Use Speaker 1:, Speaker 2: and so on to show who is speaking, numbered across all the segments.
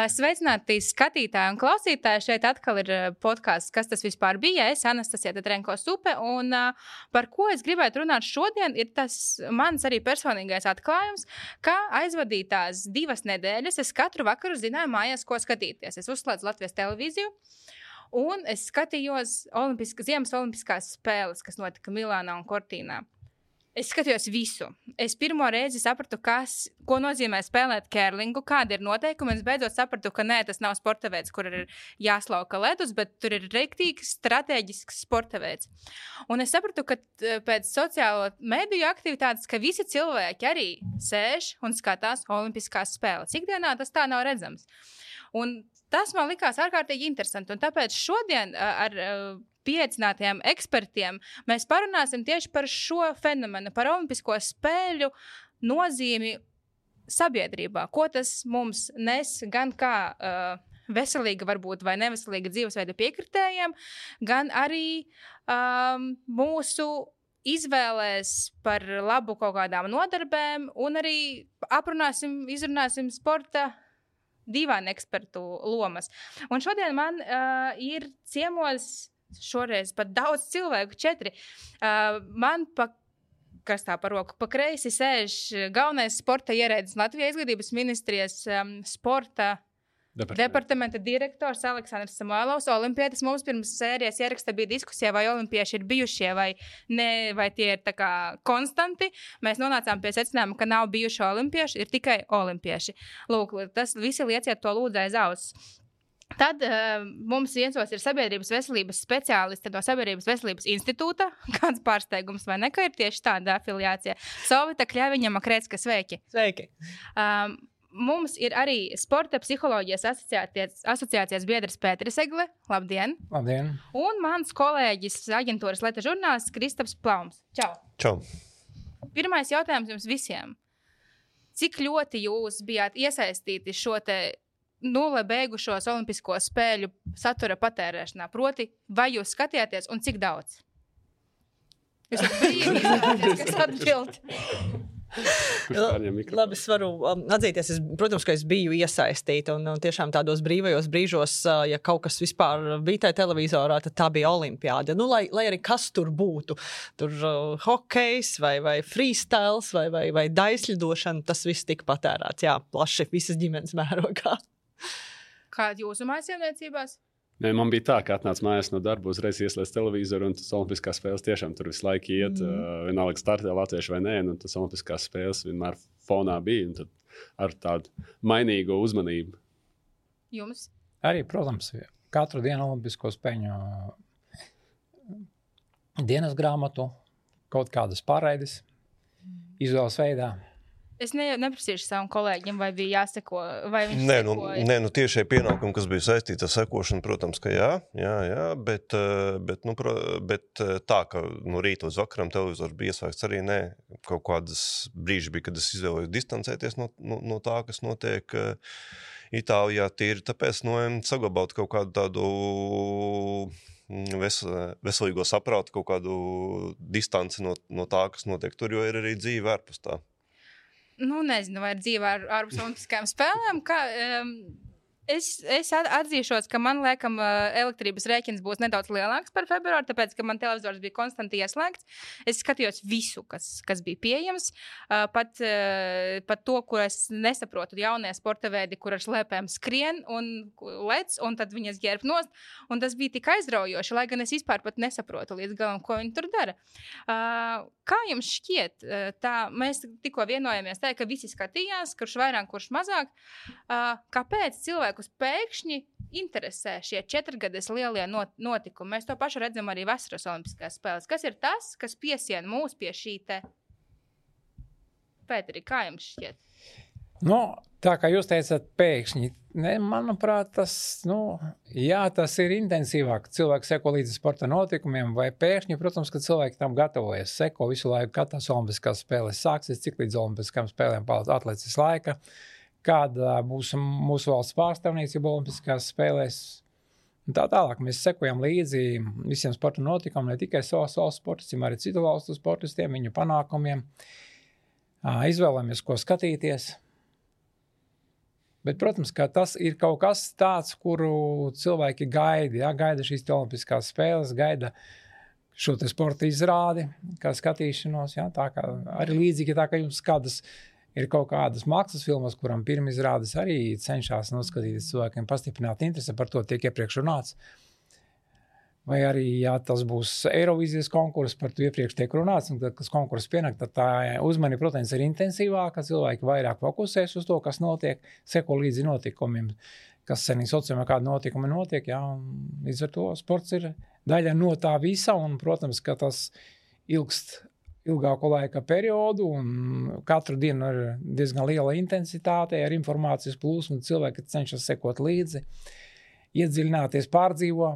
Speaker 1: Sveicināti skatītāji un klausītāji. Šeit atkal ir podcasts, kas tas vispār bija. Es, Anastasija Tetrenko Supe, un par ko es gribētu runāt šodien, ir tas mans arī personīgais atklājums, ka aizvadītās 2 nedēļas es katru vakaru zināju mājās, ko skatīties. Es uzslēdzu Latvijas televīziju, un es skatījos Ziemas olimpiskās spēles, kas notika Milānā un Cortīnā. Es skatījos visu. Es pirmo reizi sapratu, ko nozīmē spēlēt kērlingu, kāda ir noteikumi. Es beidzot sapratu, ka nē, tas nav sporta veids, kur ir jāslauka ledus, bet tur ir rektīgs, strateģisks sporta veids. Un es sapratu, ka pēc sociālo mediju aktivitātes, ka visi cilvēki arī sēž un skatās olimpiskās spēles. Ikdienā tas tā nav redzams. Un tas man likās ārkārtīgi interesanti. Un tāpēc šodien ar pieaicinātajiem ekspertiem mēs parunāsim tieši par šo fenomenu, par olimpisko spēļu nozīmi sabiedrībā. Ko tas mums nes gan kā veselīga varbūt vai neveselīga dzīvesveida piekritējiem, gan arī mūsu izvēlēs par labu kaut kādām nodarbēm un arī izrunāsim sporta dīvainu ekspertu lomas. Un šodien man ir ciemos šoreiz pat daudz cilvēku, 4. Man kas tā par roku pa kreisi sēž galvenais sporta ierēdnis Latvijas izglītības ministrijas sporta departamenta direktors Aleksandrs Samuēlovs. Olimpietis mums pirms sērijas ieraksta bija diskusija, vai olimpieši ir bijušie vai ne, vai tie ir tā kā konstanti. Mēs nonācām pie secinājuma, ka nav bijuši olimpieši, ir tikai olimpieši. Lūk, tas visi lieciet to lūdzu aiz auss. Tad mums vienos ir sabiedrības veselības speciālisti no Sabiedrības veselības institūta. Kāds pārsteigums vai ne, ka ir tieši tāda afiliācija. Solvita Kļaviņa-Makrēcka, sveiki!
Speaker 2: Sveiki!
Speaker 1: Mums ir arī Sporta psiholoģijas asociācijas biedrs Pēteris Egle. Labdien!
Speaker 3: Labdien!
Speaker 1: Un mans kolēģis aģentūras Leta žurnālists Kristaps Plaums. Čau!
Speaker 4: Čau!
Speaker 1: Pirmais jautājums jums visiem. Cik ļoti jūs bijāt iesaistīti šo te nulle beigušos olimpisko spēļu satura patērēšanā? Proti, vai jūs skatījāties un cik daudz? Jūs esat brīvi izrādīties, kas atbild.
Speaker 2: Labi, es varu atzīties, protams, ka es biju iesaistīta un tiešām tādos brīvajos brīžos, ja kaut kas vispār bija tajā televizorā, tad tā bija olimpiāda. Nu, lai arī kas tur būtu, tur hokejs vai freestyles vai daisļidošana, tas viss tika patērēts, jā, plaši visas ģimenes mērogā.
Speaker 1: Kāda jūsu mājasēmniecībās?
Speaker 4: Nē, man bija tā, ka atnāc mājās no darba, uzreiz ieslēdz televizoru, un tas olimpiskās spēles tiešām tur visu laiku iet, vienalga startē latvieši vai nē, un tas olimpiskās spēles vienmēr fonā bija, un tad ar tādu mainīgo uzmanību.
Speaker 1: Jums?
Speaker 3: Arī, protams, katru dienu olimpisko spēļu dienas grāmatu, kaut kādas pārraides, izvēles veidā.
Speaker 1: Es neprasīšu savam kolēģim, vai bija jāseko, vai viņš sekoja.
Speaker 4: Nē, tiešie pienākumi, kas bija saistīti ar sekošanu, protams, ka jā, bet tā, ka no rīta līdz vakaram televizors bija ieslēgts arī nē. Kaut kādas brīži bija, kad es izvēlējos distancēties no tā, kas notiek Itālijā tīri, tāpēc saglabāt kaut kādu tādu veselīgo saprātu, kaut kādu distanci no tā, kas notiek tur, jo ir arī dzīve ārpus tā.
Speaker 1: Nu, nezinu, vai ir dzīve ārpus olimpiskajām spēlēm. Es atzīšos, ka man, liekam, elektrības rēķins būs nedaudz lielāks par februāru, tāpēc, ka man televizors bija konstanti ieslēgts. Es skatījos visu, kas bija pieejams. Pat to, kur es nesaprotu, jaunie sporta veidi, kur ar slēpēm skrien un lec, un tad viņas ģērb nost. Un tas bija tik aizraujoši, lai gan es vispār pat nesaprotu līdz galam, ko viņi tur dara. Kā jums šķiet? Mēs tikko vienojamies tā, ka visi skatījās, kurš vairāk, kurš mazāk. Kāpēc cilvēkus pēkšņi interesē šie 4 gadus lielie notikumi? Mēs to pašu redzam arī vasaras olimpiskās spēles. Kas ir tas, kas piesien mūs pie šī te? Pēteri, kā jums šķiet?
Speaker 3: Nu, tā kā jūs teicat pēkšņi, manuprāt, tas ir intensīvāk. Cilvēki seko līdzi sporta notikumiem, vai pēkšņi, protams, ka cilvēki tam gatavojas, seko visu laiku, kad tās olimpiskās spēles sāksies, cik līdz olimpiskām spēlēm atlicis laika, kāda būs mūsu valsts pārstāvniecība olimpiskās spēlēs. Un tā tālāk mēs sekojam līdzi visiem sporta notikumiem, ne tikai savas valsts sportistiem, arī citu valstu sportistiem, viņu panākumiem. Izvēlamies, ko skatīties. Bet, protams, ka tas ir kaut kas tāds, kuru cilvēki gaida šīs olimpiskās spēles, gaida šo te sporta izrādi, kā skatīšanos, tā kā arī līdzīgi tā, ka jums ir kaut kādas mākslas filmas, kuram pirmizrādes arī cenšas noskatīties cilvēkiem, pastiprināt interesi, par to tiek iepriekš runāts. Vai arī, ja tas būs Eirovīzijas konkurss, par to iepriekš tiek runāts, un tad, kas konkurss pienāk, tad tā uzmanība, protams, ir intensīvāka, cilvēki vairāk fokusēs uz to, kas notiek, seko līdzi notikumiem, kas senī sociālajā kāda notikuma notiek, un līdz ar to sports ir daļa no tā visa, un, protams, ka tas ilgst ilgāku laika periodu, un katru dienu ir diezgan liela intensitāte, ar informācijas plūsmu, cilvēki cenšas sekot līdzi, iedziļināties, pārdzīvo.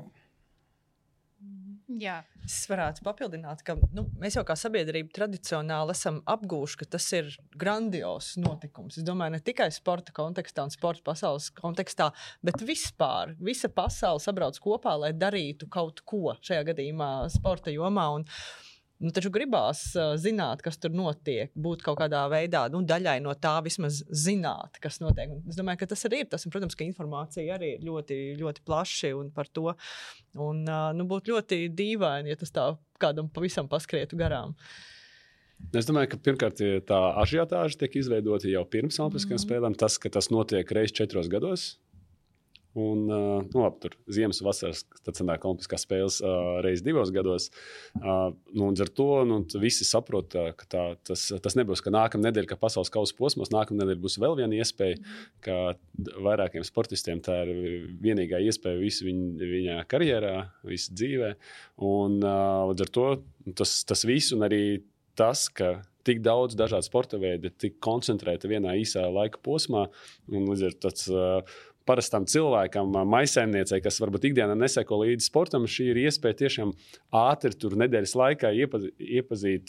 Speaker 1: Jā.
Speaker 2: Es varētu papildināt, ka mēs jau kā sabiedrība tradicionāli esam apgūši, ka tas ir grandios notikums. Es domāju, ne tikai sporta kontekstā un sporta pasaules kontekstā, bet vispār. Visa pasaule sabrauc kopā, lai darītu kaut ko šajā gadījumā sporta jomā. Taču gribās zināt, kas tur notiek, būt kaut kādā veidā daļai no tā vismaz zināt, kas notiek. Un es domāju, ka tas arī ir tas, un, protams, ka informācija arī ir ļoti, ļoti plaši un par to. Un būtu ļoti dīvaini, ja tas tā kādam pavisam paskrietu garām.
Speaker 5: Es domāju, ka pirmkārt tā ažiotāža tiek izveidota jau pirms Olimpiskajām spēlēm. Tas, ka tas notiek reiz 4 gados. Un tur ziemas vasaras, tad sanāk Olimpiskās spēles reiz 2 gados. Līdz ar to visi saprot, ka tas nebūs, ka nākamā nedēļa, ka pasaules kausa posmos, nākamā nedēļa būs vēl viena iespēja, ka vairākiem sportistiem tā ir vienīgā iespēja visu viņa karjerā, visu dzīvē. Un līdz ar to tas viss un arī tas, ka tik daudz dažādu sporta veidu, tik koncentrēti vienā īsā laika posmā, un līdz ar tāds parastam cilvēkam, maisaimniecei, kas varbūt ikdienā neseko līdzi sportam, šī ir iespēja tiešām ātri tur nedēļas laikā iepazīt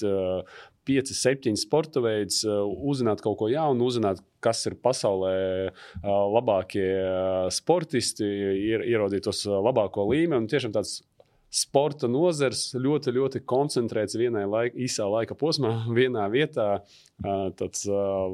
Speaker 5: 5-7 sporta veidus, uzzināt kaut ko jaunu, uzzināt, kas ir pasaulē labākie sportisti, ieraudzīt tos labāko līmeni, un tiešām tāds sporta nozars ļoti, ļoti koncentrēts īsā laika posmā, vienā vietā. Tāds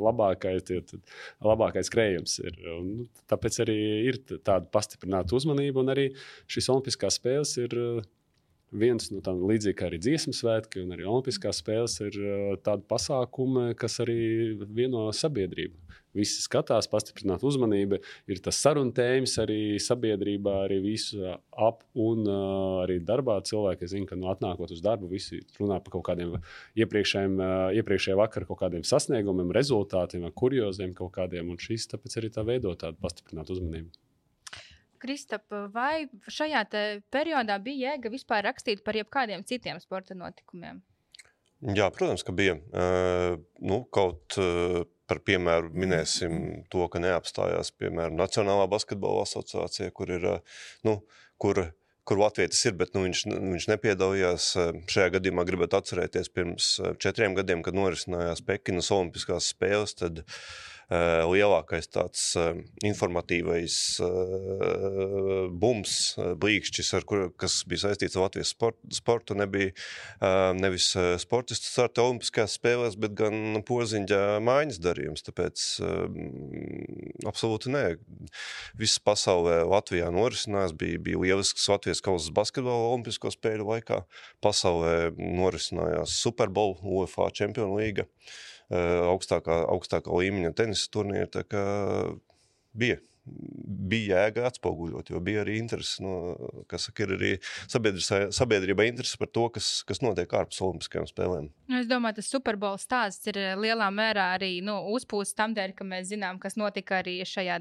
Speaker 5: labākais krējums ir. Un, tāpēc arī ir tāda pastiprināta uzmanība, un arī šīs Olimpiskās spēles ir viens no tādiem, līdzīgi kā arī dziesmu svētki, un arī Olimpiskās spēles ir tādi pasākumi, kas arī vieno sabiedrību. Visi skatās, pastiprināt uzmanību, ir tas sarunu tēmas arī sabiedrībā, arī visu ap un arī darbā cilvēki. Es zinu, ka atnākot uz darbu, visi runā par kaut kādiem iepriekšējā vakara kaut kādiem sasniegumiem, rezultātiem, kurioziem kaut kādiem, un šis tāpēc arī tā veido tādu pastiprinātu uzmanību.
Speaker 1: Kristap, vai šajā periodā bija jēga vispār rakstīt par jebkādiem citiem sporta notikumiem?
Speaker 4: Jā, protams, ka bija. Par piemēru minēsim to, ka neapstājās, piemēram, Nacionālā basketbola asociācija, kur latvietis ir, bet viņš nepiedalījās. Šajā gadījumā gribētu atcerēties pirms 4 gadiem, kad norisinājās Pekinas Olimpiskās spēles, tad lielākais tāds informatīvais bums, blīkšķis, kas bija saistīts ar Latvijas sportu, nebija nevis sportistu starta Olimpiskajās spēlēs, bet gan Porziņģa mājas darījums. Tāpēc absolūti nē. Viss pasaulē Latvijā norisinās, bija lielisks Latvijas kausas basketbola Olimpisko spēļu laikā. Pasaulē norisinājās Super Bowl, UEFA Čempionu līga. Augstākā līmeņa tenisa turnīra, tā kā bija jēga atspoguļot, jo bija arī interesi, ir arī sabiedrībai interesi par to, kas notiek ārpus Olimpiskajām spēlēm.
Speaker 1: Es domāju, tas Super Bowl stāsts ir lielā mērā arī uzpūsts tam dēļ, ka mēs zinām, kas notika arī šajā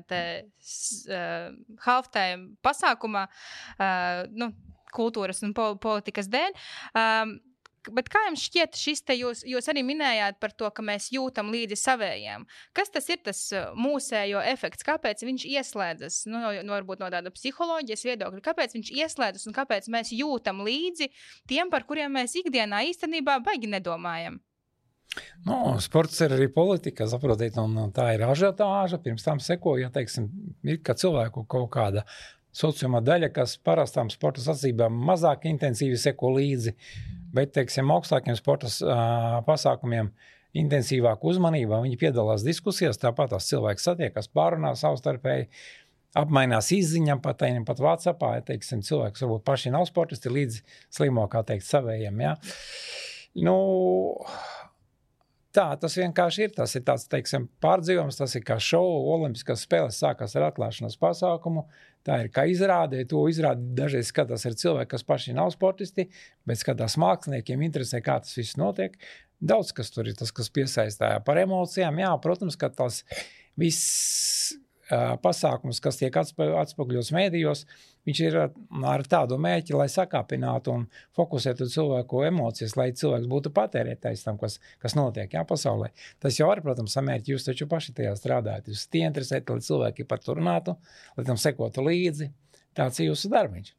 Speaker 1: halftime pasākumā, kultūras un politikas dēļ. Bet kā jums šķiet šis jūs arī minējāt par to, ka mēs jūtam līdzi savējiem. Kas tas ir tas mūsējo efekts? Kāpēc viņš ieslēdzas? Varbūt no tāda psiholoģijas viedokļa. Kāpēc viņš ieslēdzas un kāpēc mēs jūtam līdzi tiem, par kuriem mēs ikdienā īstenībā baigi nedomājam?
Speaker 3: Sports ir arī politika, saprotiet, un tā ir ažiotāža. Pirms tam sekoja, teiksim, ir ka cilvēku kaut kāda sociumā daļa, kas parastām sporta sacībām mazāk intensīvi seko līdzi. Bet, teiksim, augstākiem sporta pasākumiem intensīvāku uzmanību, viņi piedalās diskusijās, tāpat tās cilvēki satiekas, pārunā savstarpēji, apmainās izziņām, pat WhatsAppā, teiksim, cilvēks varbūt paši nav sportisti, līdz slimo, kā teikt, savējiem, ja. Nu, tā, tas vienkārši ir, tas ir tāds, teiksim, pārdzīvums, tas ir kā šovu, olimpiskās spēles sākās ar atklāšanas pasākumu, tā ir kā izrāde, to izrādi dažreiz skatās ar cilvēki, kas paši nav sportisti, bet skatās māksliniekiem, interesē, kā tas viss notiek. Daudz, kas tur ir tas, kas piesaistā par emocijām, jā, protams, ka tas viss pasākums, kas tiek atspoguļots mēdījos, viņš ir ar tādu mērķi, lai sakāpinātu un fokusētu cilvēku emocijas, lai cilvēks būtu patērētājs tam, kas notiek, jā, pasaulē. Tas jau arī, protams, samērķi, jūs taču paši tajā strādājat. Jūs tie interesēti, lai cilvēki par to runātu, lai tam sekotu līdzi. Tāds ir jūsu darbiņš.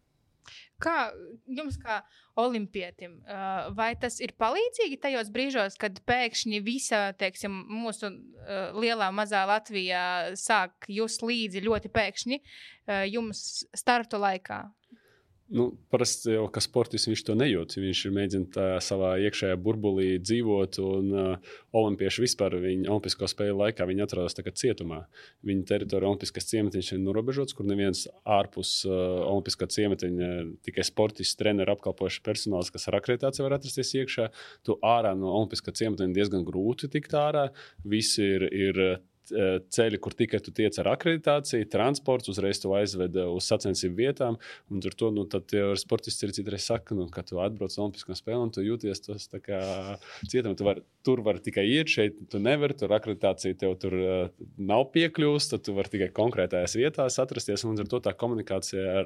Speaker 1: Kā jums, kā olimpietim, vai tas ir palīdzīgi tajos brīžos, kad pēkšņi visa, teiksim, mūsu lielā mazā Latvijā sāk just līdzi ļoti pēkšņi jums startu laikā?
Speaker 5: Nu, parasti jau, ka sportists viņš to nejūt. Viņš ir mēģina savā iekšējā burbulī dzīvot, un olimpieši vispār olimpisko spēļu laikā viņi atrodas tā kā cietumā. Viņa teritorija olimpiskās ciematiņš ir norobežots, kur neviens ārpus olimpiskā ciematiņa, tikai sportists, treneri, apkalpojuši personāls, kas ar akreditāciju var atrasties iekšā. Tu ārā no olimpiskā ciematiņa diezgan grūti tikt ārā. Visi ir ceļi, kur tikai tu tiec ar akreditāciju, transports, uzreiz tu aizved uz sacensību vietām, un tur to, tad sportisti ir citreiz saka, ka tu atbrauc olimpiskām spēlēm, un tu jūties tas tā kā cietumā. Tur var tikai iet, šeit tu nevari, tur akreditācija tev tur nav piekļūst, tad tu vari tikai konkrētajās vietās atrasties, un ar to tā komunikācija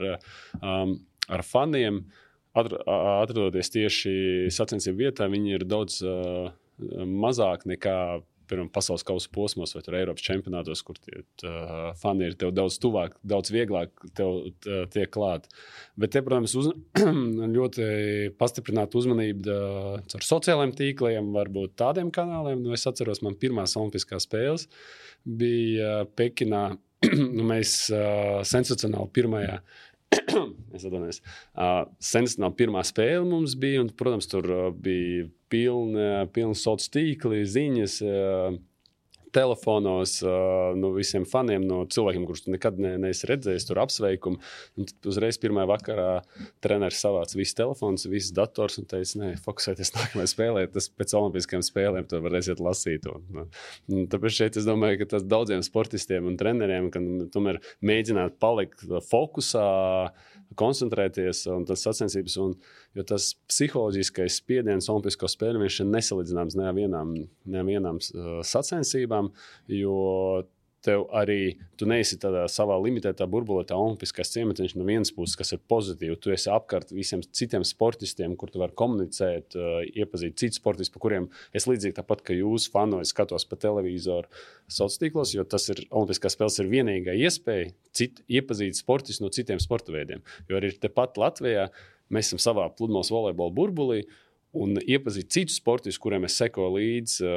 Speaker 5: ar faniem, atrodoties tieši sacensību vietā, viņi ir daudz mazāk nekā pasaules kausa posmos vai tur Eiropas čempionātos, kur fani ir tev daudz tuvāk, daudz vieglāk tev tiek klāt. Bet te, protams, ļoti pastiprināta uzmanība ar sociālajiem tīkliem, varbūt tādiem kanāliem. Nu, es atceros, man pirmās olimpiskās spēles bija Pekinā. Mēs sensacionāli pirmajā sensacionāli pirmā spēle mums bija, un, protams, tur bija pilni sociāli tīkli, ziņas, telefonos, no visiem faniem, no cilvēkiem, kurus tu nekad neesi redzējis, tur apsveikumu. Un tad uzreiz pirmajā vakarā treneris savāca visus telefonus, visus dators un teica, fokusēties nākamajā spēlē, tas pēc olimpiskajām spēlēm tu varēsiet lasīt. Un tāpēc šeit es domāju, ka tas daudziem sportistiem un treneriem, ka tomēr mēģināt palikt fokusā, koncentrēties un tas sacensības, jo tas psiholoģiskais spiediens olimpisko spēļu viņš ir nesalīdzināms nevienām sacensībām, jo tev arī, tu neesi tādā savā limitētā burbulē, tā olimpiskās ciematiņš no vienas puses, kas ir pozitīvi. Tu esi apkārt visiem citiem sportistiem, kur tu vari komunicēt, iepazīt citus sportistus, pa kuriem es līdzīgi tāpat, ka jūs fanoju skatos pa televizoru sociālos tīklos, jo tas ir olimpiskās spēles ir vienīgā iespēja iepazīt sportistus no citiem sporta veidiem. Jo arī tepat Latvijā mēs esam savā pludmales volejbola burbulī un iepazīt citus sportistus, kuriem es sekoju līdzi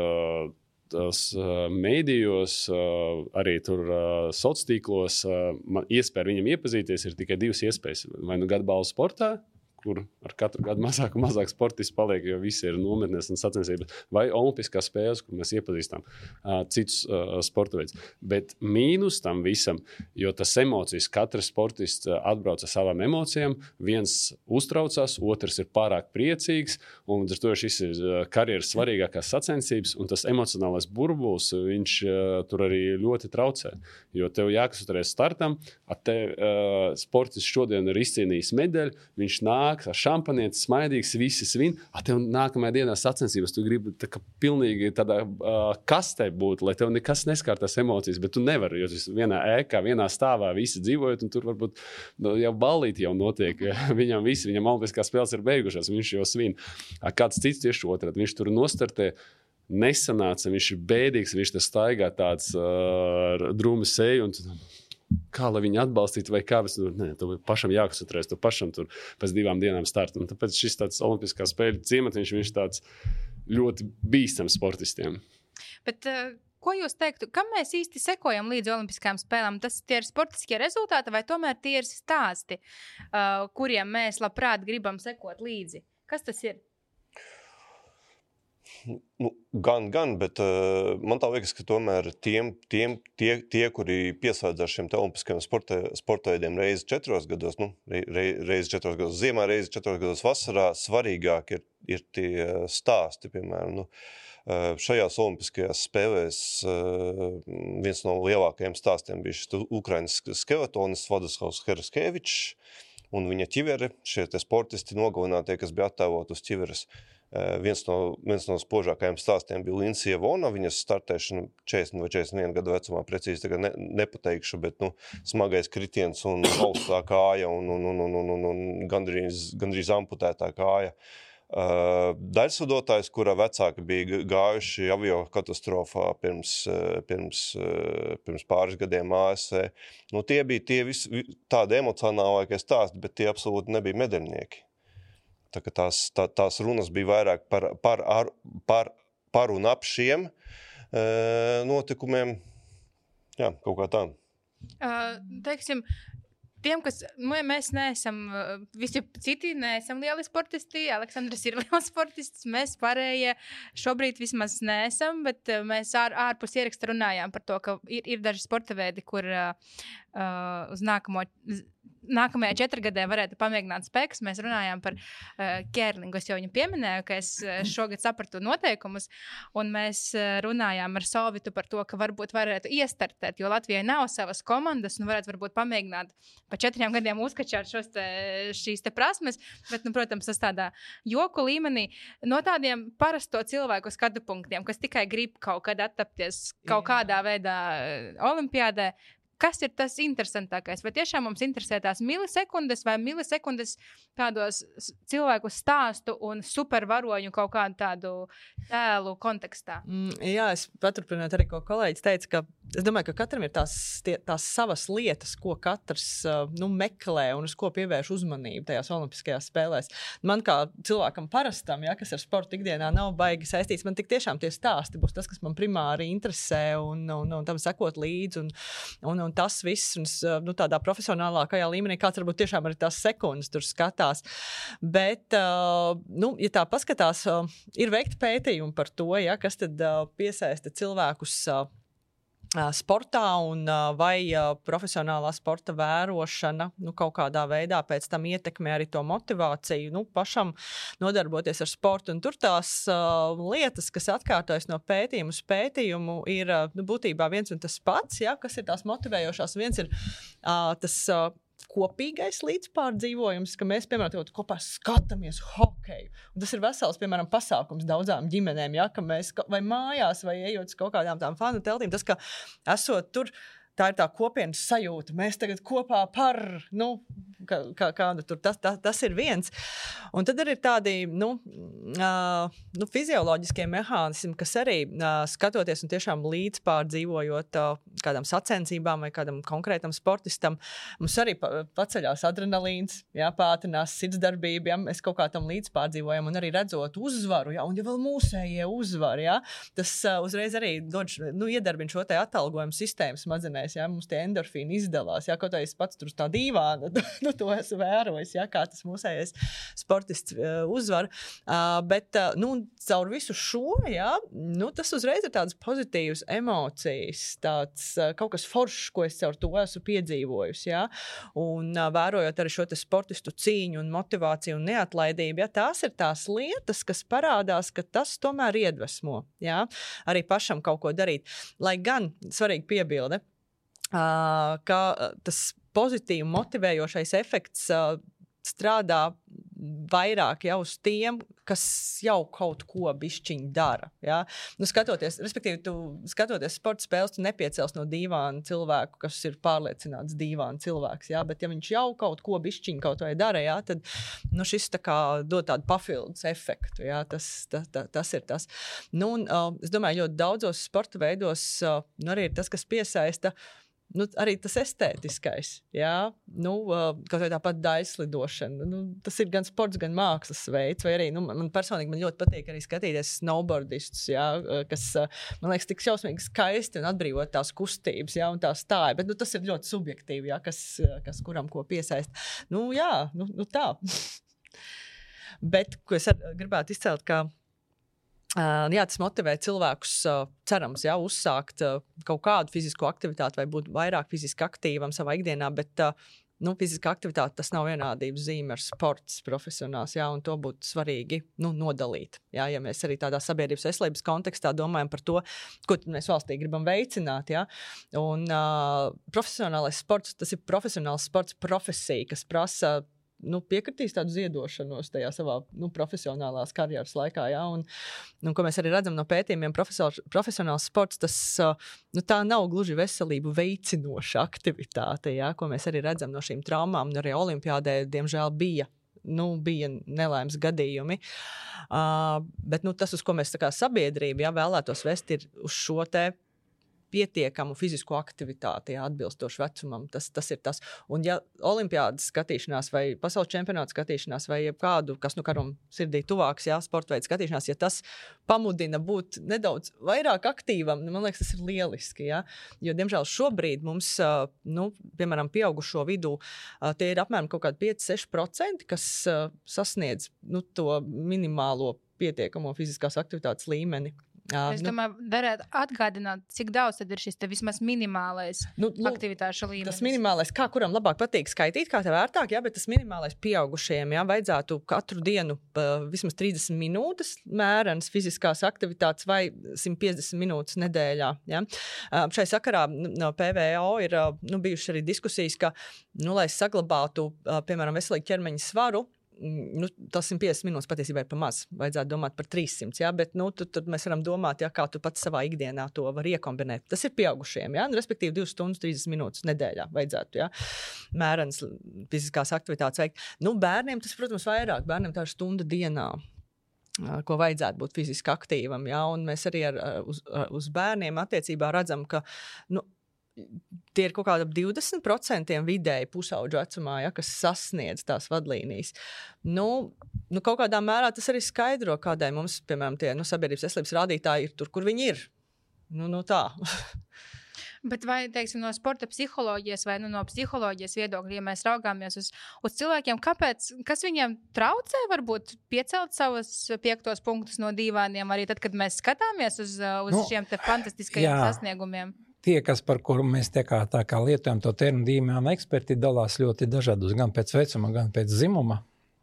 Speaker 5: mēdījos, arī tur sociālos tīklos, iespēja viņam iepazīties ir tikai divas iespējas. Vai nu gadbalu sportā, kur ar katru gadu mazāk sportisti paliek, jo visi ir nometnēs un sacensības, vai olimpiskās spēles, kur mēs iepazīstam citus sporta veidus. Bet mīnus tam visam, jo tas emocijas, katrs sportists atbrauc ar savām emocijām, viens uztraucās, otrs ir pārāk priecīgs, un ar to šis ir karjeras svarīgākās sacensības, un tas emocionālais burbulis, viņš tur arī ļoti traucē, jo tev jākoncentrēs startam, sportists šodien ir izcīnījis medaļu, viņš nāk ar šampanieti, smaidīgs, visi svin. Tev nākamajā dienā sacensības, tu gribi tā kā pilnīgi tādā kastē būt, lai tev nekas neskārtās emocijas, bet tu nevari, jo vienā ēkā, vienā stāvā visi dzīvojot, un tur varbūt jau ballīti jau notiek. Viņam olimpiskās spēles ir beigušās, viņš jau svin. Kāds cits tieši otrādi, viņš tur nostartē, nesanāca, viņš ir bēdīgs, viņš te staigā tāds drūmi seju, un kā lai viņu atbalstītu, vai kā, tu pašam jākoncentrēs, tu pašam tur pēc 2 dienām startu. Un tāpēc šis tāds olimpiskā spēļu ciematiņš, viņš tāds ļoti bīstams sportistiem.
Speaker 1: Bet ko jūs teiktu, kam mēs īsti sekojam līdz olimpiskām spēlēm? Tie ir sportiskie rezultāti vai tomēr tie ir stāsti, kuriem mēs labprāt gribam sekot līdzi? Kas tas ir?
Speaker 4: Gan, bet man tā liekas, ka tomēr tie kuri pieslēdzās šiem te olimpiskajiem sporta veidiem reizi 4 gados, reizi 4 gados ziemā, reizi 4 gados vasarā, svarīgāk ir tie stāsti, piemēram. Šajās olimpiskajās spēlēs viens no lielākajiem stāstiem bija šis Ukrainas skeletonis Vladislavs Heraskevičs un viņa ķivere, šie te sportisti nogalinātie, kas bija attēlot uz ķiveres. Viens no spožākajiem stāstiem bija Lindsija Vona, viņas startēšana 40 vai 41 gadu vecumā, precīzi tagad nepateikšu, bet smagais kritiens un augstā kāja un gandrīz amputētā kāja. Daļsvadotājs, kura vecāki bija gājuši avio katastrofā pirms pāris gadiem ASV. Tie bija tādi emocionālākie stāsti, bet tie absolūti nebija medaļnieki. Tā kā tās runas bija vairāk par un ap šiem notikumiem. Jā, kaut kā tā.
Speaker 1: Teiksim, tiem, kas mēs neesam, visi citi neesam lieli sportisti, Aleksandrs ir liels sportists, mēs pārējie šobrīd vismaz neesam, bet mēs ārpus ieraksta runājām par to, ka ir daži sporta veidi, kur uz nākamajā 4 gadē varētu pamēģināt spēkus. Mēs runājām par kērlingu, es jau viņu pieminēju, ka es šogad sapratu noteikumus, un mēs runājām ar Solvitu par to, ka varbūt varētu iestartēt, jo Latvijai nav savas komandas, un varbūt pamēģināt pa 4 gadiem uzkačāt šīs te prasmes, bet, protams, tas tādā joku līmenī, no tādiem parasto cilvēku skatu punktiem, kas tikai grib kaut kad attapties kaut kādā veidā olimpiādē. Kas ir tas interesantākais? Vai tiešām mums interesē tās milisekundes vai milisekundes tādos cilvēku stāstu un supervaroņu kaut kādu tādu tēlu kontekstā?
Speaker 2: Jā, es paturpināt arī, ko kolēģis teica, ka es domāju, ka katram ir tās savas lietas, ko katrs meklē un uz ko pievērš uzmanību tajās olimpiskajās spēlēs. Man kā cilvēkam parastam, kas ar sportu ikdienā nav baigi saistīts, man tik tiešām tie stāsti būs tas, kas man primāri interesē un tam sekot līdzi un tas viss, un tādā profesionālākajā līmenī, kāds varbūt tiešām arī tās sekundes tur skatās. Bet, ja tā paskatās, ir veikti pētījumi par to, kas tad piesaista cilvēkus sportā un vai profesionālā sporta vērošana kaut kādā veidā pēc tam ietekmē arī to motivāciju, pašam nodarboties ar sportu. Un tur tās lietas, kas atkārtojas no pētījumu uz pētījumu, ir būtībā viens un tas pats, kas ir tās motivējošās. Viens ir tas kopīgais līdzpārdzīvojums, ka mēs, piemēram, kopā skatāmies hokeju. Un tas ir vesels, piemēram, pasākums daudzām ģimenēm, ka mēs vai mājās, vai ejot uz kaut kādām tām fanu teltīm, tas, ka esot tur, tā ir tā kopienas sajūta. Mēs tagad kopā par, kādu tur, tas ir viens. Un tad arī ir tādi, fizioloģiskie mehānismi, kas arī skatoties un tiešām līdzpārdzīvojot kādām sacensībām vai kādam konkrētam sportistam, mums arī paceļās adrenalīns, pātrinās sirdsdarbība, mēs kaut kā tam līdzpārdzīvojam un arī redzot uzvaru, un ja vēl mūsējie uzvar, tas uzreiz arī iedarbina šo te atalgojumu sistēmu smadzenēs. Mums tie endorfīni izdalās, kaut arī es pats tur uz tā dīvāna, to esmu vērojis, kā tas mūsējais sportists uzvar. Bet, caur visu šo, tas uzreiz ir tādas pozitīvas emocijas, tāds kaut kas foršs, ko es caur to esmu piedzīvojusi, un vērojot arī šo te sportistu cīņu un motivāciju un neatlaidību, tās ir tās lietas, kas parādās, ka tas tomēr iedvesmo, arī pašam kaut ko darīt. Lai gan, svarīgi piebilde, ka tas pozitīvi motivējošais efekts strādā vairāk jau uz tiem, kas jau kaut ko bišķiņ dara. Skatoties sporta spēles, tu nepiecels no dīvāna cilvēku, kas ir pārliecināts dīvāna cilvēks, bet ja viņš jau kaut ko bišķiņ kaut vai dara, tad šis tā kā dod tādu papildus efektu. Tas ir tas. Es domāju, ļoti daudzos sporta veidos arī ir tas, kas piesaista arī tas estētiskais, kaut vai tāpat daļslidošana. Tas ir gan sports, gan mākslas veids, vai arī, man personīgi ļoti patīk arī skatīties snowboardistus, kas, man liekas, tik šausmīgi skaisti un atbrīvot tās kustības, un tā stāja, bet tas ir ļoti subjektīvi, kas kuram ko piesaist. Tā. Bet, ko es gribētu izcelt, ka Jā, tas motivē cilvēkus, cerams, uzsākt kaut kādu fizisku aktivitāti vai būt vairāk fiziski aktīvam savā ikdienā, bet fiziska aktivitāte tas nav vienādības zīme ar sports profesionāls, un to būtu svarīgi nodalīt. Ja mēs arī tādā sabiedrības veselības kontekstā domājam par to, ko mēs valstī gribam veicināt, un profesionālais sports, tas ir profesionāls sports profesija, kas prasa piekritīs tādu ziedošanos tajā savā profesionālās karjeras laikā. Un, ko mēs arī redzam no pētījumiem, profesionāls sports, tas tā nav gluži veselību veicinoša aktivitāte, ko mēs arī redzam no šīm traumām. Un arī olimpiādē, diemžēl, bija nelaimes gadījumi. Bet tas, uz ko mēs tā kā sabiedrība vēlētos vest, ir uz šo te pietiekamu fizisku aktivitāti, atbilstoši vecumam. Tas ir tas. Un ja olimpiādas skatīšanās vai pasaules čempionāta skatīšanās vai kādu, kas karam sirdī tuvāks, sporta veids skatīšanās, ja tas pamudina būt nedaudz vairāk aktīvam, man liekas, tas ir lieliski. Jo, diemžēl, šobrīd mums, piemēram, pieaugušo vidū, tie ir apmēram kaut kādi 5-6%, kas sasniedz to minimālo pietiekamo fiziskās aktivitātes līmeni.
Speaker 1: Es domāju, varētu atgādināt, cik daudz tad ir šis te vismaz minimālais aktivitāšu līmenis.
Speaker 2: Tas minimālais, kā kuram labāk patīk skaitīt, kā tev vērtāk, bet tas minimālais pieaugušajiem, vajadzētu katru dienu vismaz 30 minūtes mērenas fiziskās aktivitātes vai 150 minūtes nedēļā. Šai sakarā no PVO ir bijušas arī diskusijas, ka, lai saglabātu, piemēram, veselīgu ķermeņa svaru, tas 150 minūtes patiesībā ir pa maz. Vajadzētu domāt par 300, bet tad mēs varam domāt, kā tu pats savā ikdienā to var iekombinēt. Tas ir pieaugušiem, respektīvi 2 stundas 30 minūtes nedēļā vajadzētu, mērenas fiziskās aktivitātes veikt. Bērniem tas, protams, vairāk. Bērniem tā ir stunda dienā, ko vajadzētu būt fiziski aktīvam, un mēs arī uz bērniem attiecībā redzam, ka, tie ir kaut kādi ap 20% vidēji pusauģu vecumā, kas sasniedz tās vadlīnijas. Kaut kādā mērā tas arī skaidro, kādēļ mums, piemēram, tie sabiedrības veselības rādītāji ir tur, kur viņi ir. Tā.
Speaker 1: Bet vai, teiksim, no sporta psiholoģijas vai no psiholoģijas viedokļa, ja mēs raugāmies uz cilvēkiem, kas viņiem traucē varbūt piecelt savus 5 punktus no dīvāniem, arī tad, kad mēs skatāmies uz šiem te fantastiskajiem sasniegumiem?
Speaker 3: Tie, kas par kuru mēs tā kā lietojam to terminu dīvaini eksperti, dalās ļoti dažādos, gan pēc vecuma, gan pēc dzimuma,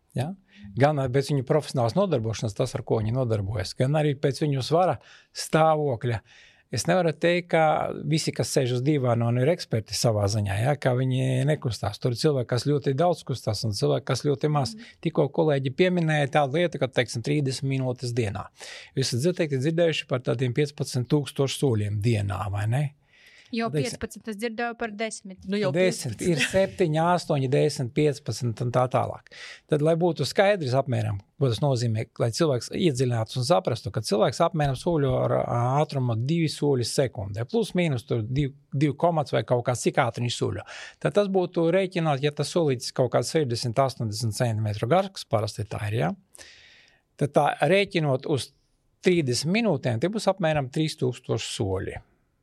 Speaker 3: gan pēc viņu profesionālas nodarbošanas, tas, ar ko viņi nodarbojas, gan arī pēc viņu svara stāvokļa. Es nevaru teikt, ka visi, kas sēž uz dīvāna un ir eksperti savā ziņā, ka viņi nekustās. Tur ir cilvēki, kas ļoti daudz kustās un cilvēki, kas ļoti maz. Tikko kolēģi pieminēja tādu lietu, ka, teiksim, 30 minūtes dienā. Jūs esat dzirdējuši par tādiem 15,000 soļiem dienā, vai ne?
Speaker 1: Jo 15, es dzirdēju par 10.
Speaker 2: Jau
Speaker 3: 10, ir 7, 8, 10, 15 un tā tālāk. Tad, lai būtu skaidrs apmēram, ko tas nozīmē, lai cilvēks iedziļinātu un saprastu, ka cilvēks apmēram soļo ar ātrumu 2 soļi sekundē, plus mīnus tur 2 komats vai kaut kā cik ātri viņš soļo. Tad tas būtu rēķinot, ja tas solītis kaut kāds 60-80 cm garš, parasti tā ir, tad tā rēķinot uz 30 minūtēm, tie būs apmēram 3000 soļi.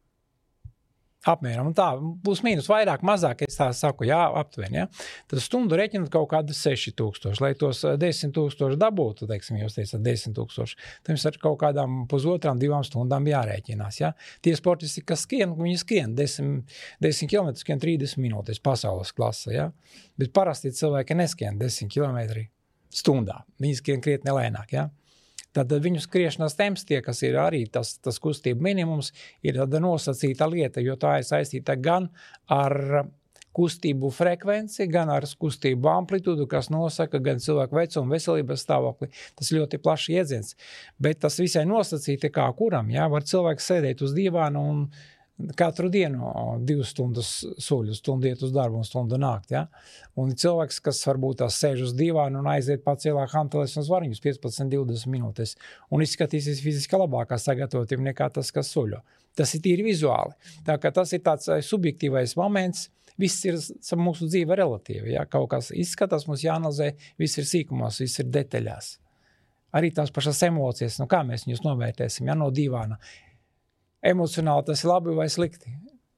Speaker 3: Apmēram, un tā būs mīnus vairāk, mazāk, es tā saku, aptuveni, Tad stundu rēķinot kaut kādu 6000, lai tos 10,000 dabūtu, teiksim, jūs teicat 10,000, tad jums ar kaut kādām 1,5–2 stundām jārēķinās, Tie sportisti, kas skrien, viņi skrien 10 km, skrien 30 minūtes pasaules klasa, Bet parasti cilvēki neskrien 10 km stundā, viņi skrien krietni lēnāk, Tad viņu skriešanas temps, tie, kas ir arī tas kustība minimums, ir tāda nosacīta lieta, jo tā ir saistīta gan ar kustību frekvenci, gan ar kustību amplitūdu, kas nosaka gan cilvēku vecumu, veselības stāvokli. Tas ļoti plašs iedziens, bet tas visai nosacīti kā kuram, var cilvēks sēdēt uz dīvāna un katru dienu 2 stundas soļu, stundu iet uz darbu un stundu nākt, Un cilvēks, kas varbūt tās sēž uz dīvānu un aiziet pacielāk hanteles un svariņus 15-20 minūtes un izskatīsies fiziski labākā sagatavotība nekā tas, kas soļo. Tas ir tīri vizuāli. Tā kā tas ir tāds subjektīvais moments, viss ir mūsu dzīve relatīvi, Kaut kas izskatās, mums jāanalizē, viss ir sīkumos, viss ir detaļās. Arī tās pašas emocijas, kā mēs viņus novērtēsim, no dīvāna. Emocionāli tas ir labi vai slikti.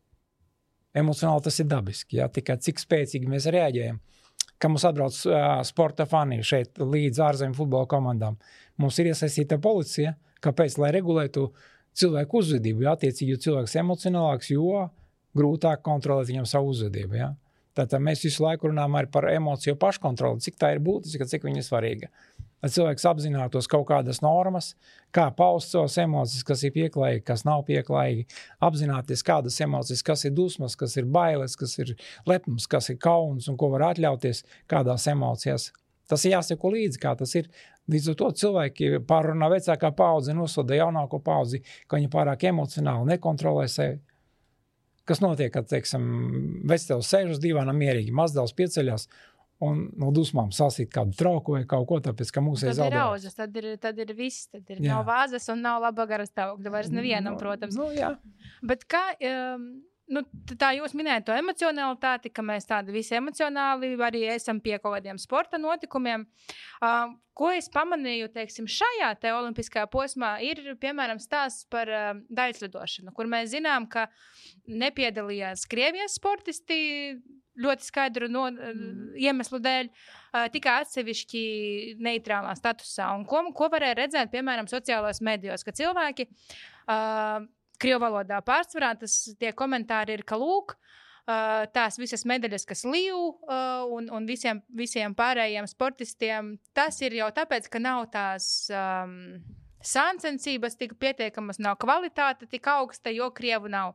Speaker 3: Emocionāli tas ir dabiski, tikai cik spēcīgi mēs reaģējam. Kad mums atbrauc sporta fani šeit līdz ārzemju futbola komandām, mums ir iesaistīta policija, Kāpēc? Lai regulētu cilvēku uzvedību, ja? Attiecīgi, jo cilvēks emocionālāks, jo grūtāk kontrolēt viņam savu uzvedību, ja? Tātad mēs visu laiku runājam arī par emociju paškontroli, cik tā ir būtiska, cik viņa ir svarīga. Lai cilvēks apzinātos kaut kādas normas, kā paust savas emocijas, kas ir pieklājīgi, kas nav pieklājīgi, apzināties kādas emocijas, kas ir dusmas, kas ir bailes, kas ir lepnums, kas ir kauns un ko var atļauties, kādās emocijās. Tas ir jāseko līdzi, kā tas ir. Līdz ar to cilvēki pārrunā vecākā paudze, nosoda jaunāko paudzi, ka viņi pārāk emocionāli nekontrolē sevi. Kas notiek, kad, teiksim, vectēvs sēž uz divāna mierīgi, mazdēls pieceļās un no dusmām sasīt kādu trauku vai kaut ko, tāpēc, ka mūsēji
Speaker 1: zaudējās.
Speaker 3: Tad ir
Speaker 1: auzas, tad ir viss, tad ir nav vāzes un nav laba gara stāvokļa, vairs nevienam, protams.
Speaker 3: Jā.
Speaker 1: Bet kā, tā jūs minējat to emocionalitāti, ka mēs tādi visi emocionāli arī esam pie kaut kādiem sporta notikumiem. Ko es pamanīju, teiksim, šajā te olimpiskajā posmā ir, piemēram, stāsts par daļslidošanu, kur mēs zinām, ka nepiedalījās Krievijas sportisti ļoti skaidru iemeslu dēļ, tikai atsevišķi neitrālā statusā. Un ko varēja redzēt, piemēram, sociālajos medijos, ka cilvēki krievu valodā pārsvarā, tie komentāri ir, ka lūk, tās visas medaļas, kas Liu un visiem pārējiem sportistiem, tas ir jau tāpēc, ka nav tās sāncensības tik pietiekamas, nav kvalitāte tik augsta, jo Krievu nav.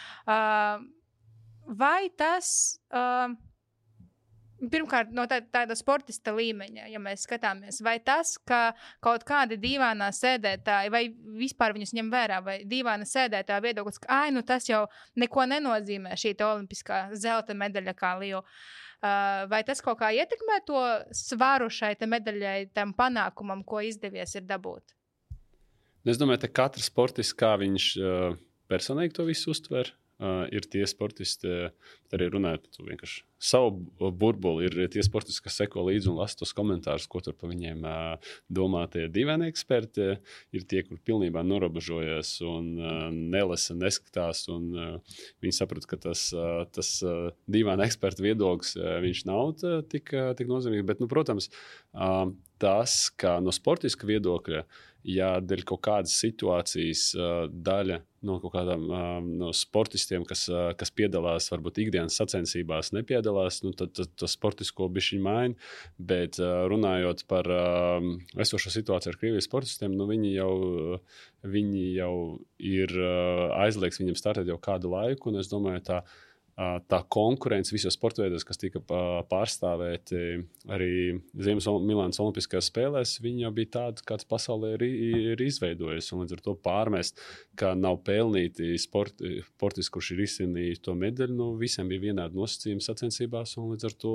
Speaker 1: Vai tas, pirmkārt, no tāda sportista līmeņa, ja mēs skatāmies, vai tas, ka kaut kādi dīvānā sēdētāji, vai vispār viņus ņem vērā, vai dīvāna sēdētāja viedoklis, ka tas jau neko nenozīmē šī olimpiskā zelta medaļa kā Liu. Vai tas kaut kā ietekmē to svaru šai medaļai, tam panākumam, ko izdevies ir dabūt?
Speaker 5: Es domāju, ka katrs sportists, kā viņš personīgi to visu uztver, ir tie sportisti, arī runājot par vienkārši savu burbuli, ir tie sportisti, kas seko līdzi un lasa tos komentārus, ko tur par viņiem domā tie dīvaini eksperti, ir tie, kur pilnībā norobežojas un nelasa, neskatās, un viņi saprot, ka tas dīvaini eksperta viedoklis, viņš nav tik nozīmīgs, bet, protams, tas, ka no sportiska viedokļa, ja dēļ kaut kādas situācijas daļa no kaut kādām no sportistiem, kas piedalās varbūt ikdienas sacensībās, nepiedalās, tad tas sportisko bišķiņ maina, bet runājot par esošo situāciju ar Krievijas sportistiem, viņi jau ir aizliegts viņam startēt jau kādu laiku, un es domāju, tā konkurence visos sportveidos, kas tika pārstāvēti arī Milānas Olimpiskajās spēlēs, viņi jau bija tādi, kāds pasaulē ir izveidojis. Un līdz ar to pārmest, ka nav pelnīti sportisti, kurš ir izcīnījis to medaļu, visiem bija vienādi nosacījumi sacensībās, un līdz ar to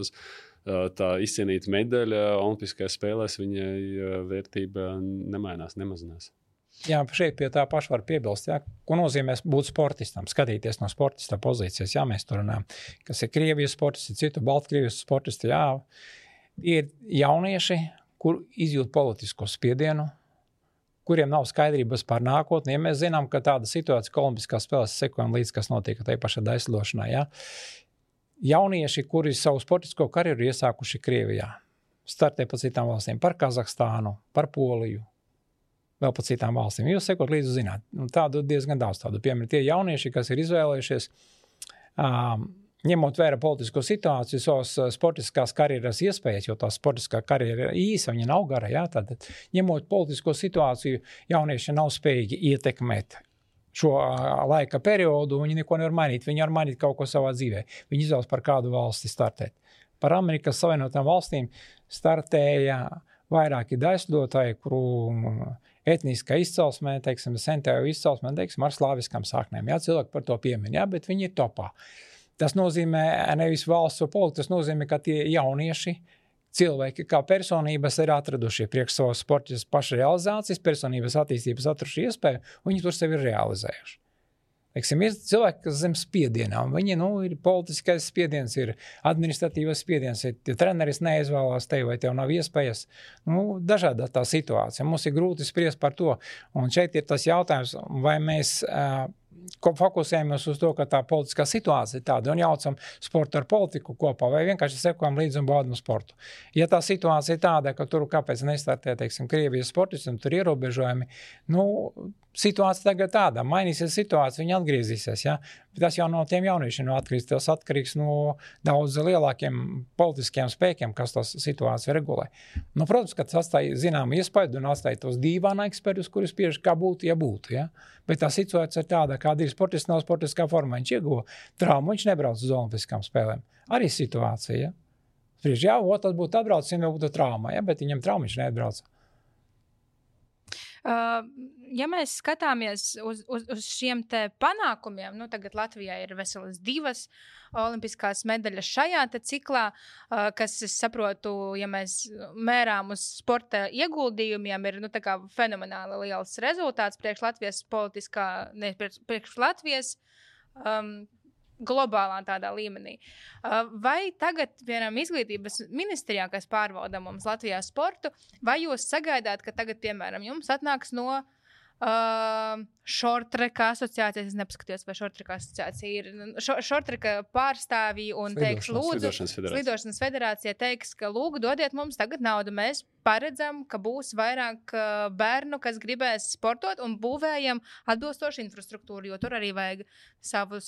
Speaker 5: tā izcīnīta medaļa Olimpiskajās spēlēs, viņai vērtība nemazinās.
Speaker 3: Jā, šeit pie tā paša var piebilst, ko nozīmē būt sportistam, skatīties no sportista pozīcijas, mēs tur runājam, kas ir Krievijas sportisti, citu Baltkrievijas sportisti, ir jaunieši, kur izjūt politisko spiedienu, kuriem nav skaidrības par nākotni, ja mēs zinām, ka tāda situācija, ka olimpiskās spēles sekojam līdz, kas notiek tai pašā daļslidošanā, jaunieši, kuri savu sportisko karjeru iesākuši Krievijā, startē pa citām valstīm, par Kazahstānu, par Poliju, vēl pa citām valstīm. Jūs sekot līdzi zināt. Tādu diezgan daudz tādu piemēru. Tie jaunieši, kas ir izvēlējušies, ņemot vērā politisko situāciju, savas sportiskās karjeras iespējas, jo tā sportiskā karjera ir īsa, viņa nav gara, tad ņemot politisko situāciju, jaunieši nav spējīgi ietekmēt šo laika periodu, viņi neko nevar mainīt. Viņi var mainīt kaut ko savā dzīvē. Viņi izvēlas par kādu valsti startēt. Par Amerikas Savienotām valstīm startēja vairāki daļslidotāji, kuru etniskā izcelsmē, sentēju izcelsmē, ar slāviskām saknēm. Cilvēki par to piemin, bet viņi ir topā. Tas nozīmē nevis valsts politiku, tas nozīmē, ka tie jaunieši, cilvēki kā personības ir atraduši priekš savas sportiskas pašrealizācijas, personības attīstības atraduši iespēju, un viņi tur sevi ir realizējuši. Ir cilvēki, kas zem spiedienām. Viņi ir politiskais spiediens, ir administratīvas spiediens, ja treneris neizvēlās tevi vai tev nav iespējas. Dažādā tā situācija. Mums ir grūti spriest par to. Un šeit ir tas jautājums, vai mēs fokusējamies uz to, ka tā politiskā situācija ir tāda un jaucam sportu ar politiku kopā vai vienkārši sekojam līdzi un baudam sportu. Ja tā situācija ir tāda, ka tur kāpēc nestartē, teiksim, Krievijas sportisti un tur ierobežojumi, situācija tagad tāda, mainīsies situācija, viņi atgriezīsies, ja? Bet tas jau no tiem jauniešiem atkarīgs, tas atkarīgs no daudz lielākiem politiskiem spēkiem, kas tos situāciju regulē. Protams, ka tas atstāja zināmu iespaidu un atstāja tos dīvāna ekspertus, kurus spiež kā būtu, ja būtu, ja? Bet tā situācija ir tāda, kāda ir sportists nav sportiskā formā, viņš ieguva traumu, viņš nebrauc uz olimpiskām spēlēm. Arī situācija, ja? Spriež, jā, tas būtu atbraucis, viņam būtu trauma, ja? Bet viņam trauma viņš neatbrauc.
Speaker 1: Ja mēs skatāmies uz šiem te panākumiem, tagad Latvijā ir veselas 2 olimpiskās medaļas šajā te ciklā, kas, es saprotu, ja mēs mērām uz sporta ieguldījumiem, ir tā kā fenomenāli liels rezultāts priekš Latvijas priekš Latvijas globālā tādā līmenī. Vai tagad, piemēram, izglītības ministrijā, kas pārvalda mums Latvijā sportu, vai jūs sagaidāt, ka tagad, piemēram, jums atnāks no šortreka asociācijas, es nepaskatījos, vai šortreka asociācija ir, šortreka pārstāvji un teiks, lūdzu, Slidošanas federācija teiks, ka lūgu dodiet mums tagad naudu, mēs paredzam, ka būs vairāk bērnu, kas gribēs sportot un būvējam atbilstošu infrastruktūru, jo tur arī vajag savus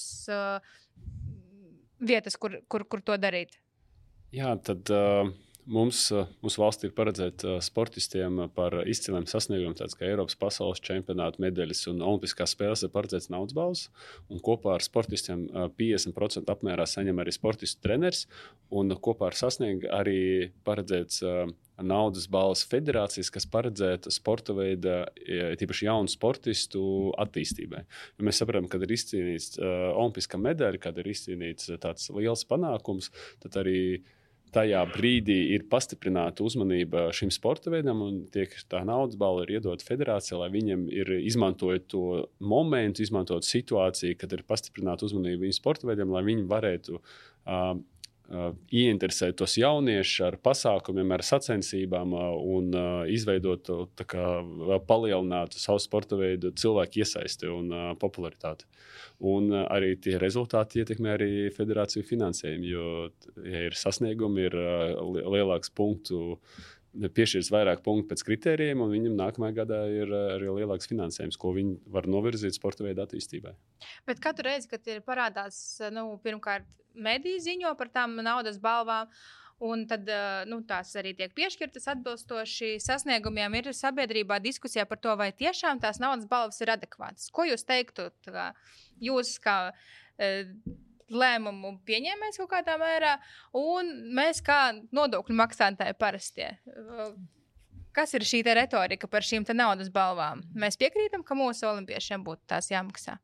Speaker 1: vietas, kur to darīt.
Speaker 5: Jā, tad mūsu valstī ir paredzēta sportistiem par izciliem sasniegumiem, tāds kā Eiropas pasaules čempionāta medaļas un olimpiskās spēles ir paredzēts naudas balvas, un kopā ar sportistiem 50% apmērā saņem arī sportistu treneris, un kopā ar sasniegumu arī paredzēts naudas balvas federācijas, kas paredzēta sporta veida, tīpaši jaunu sportistu attīstībai. Ja mēs saprotam, kad ir izcīnīts olimpiskā medaļa, kad ir izcīnīts tāds liels panākums, tad arī tajā brīdī ir pastiprināta uzmanība šim sporta veidam, un tā naudas balva ir iedota federācijai, lai viņiem ir izmantojot to momentu, izmantojot situāciju, kad ir pastiprināta uzmanība viņu sporta veidam, lai viņi varētu ieinteresēt tos jauniešus ar pasākumiem, ar sacensībām un izveidot palielinātu savu sporta veidu cilvēku iesaisti un popularitāti. Un arī tie rezultāti ietekmē arī federāciju finansējumu, jo, ja ir sasniegumi, ir lielāks punktu, piešķirs vairāk punktu pēc kritērijiem, un viņam nākamajā gadā ir arī lielāks finansējums, ko viņi var novirzīt sporta veidu attīstībai.
Speaker 1: Bet katru reizi, kad ir parādās, pirmkārt, mediji ziņo par tām naudas balvām, un tad tās arī tiek piešķirtas atbilstoši sasniegumiem, ir sabiedrībā diskusijā par to, vai tiešām tās naudas balvas ir adekvātas. Ko jūs teiktu, jūs kā lēmumu pieņēmējs kaut kādā mērā, un mēs kā nodokļu maksātāji parastie? Kas ir šī te retorika par šīm te naudas balvām? Mēs piekrītam, ka mūsu olimpiešiem būtu tās jāmaksā.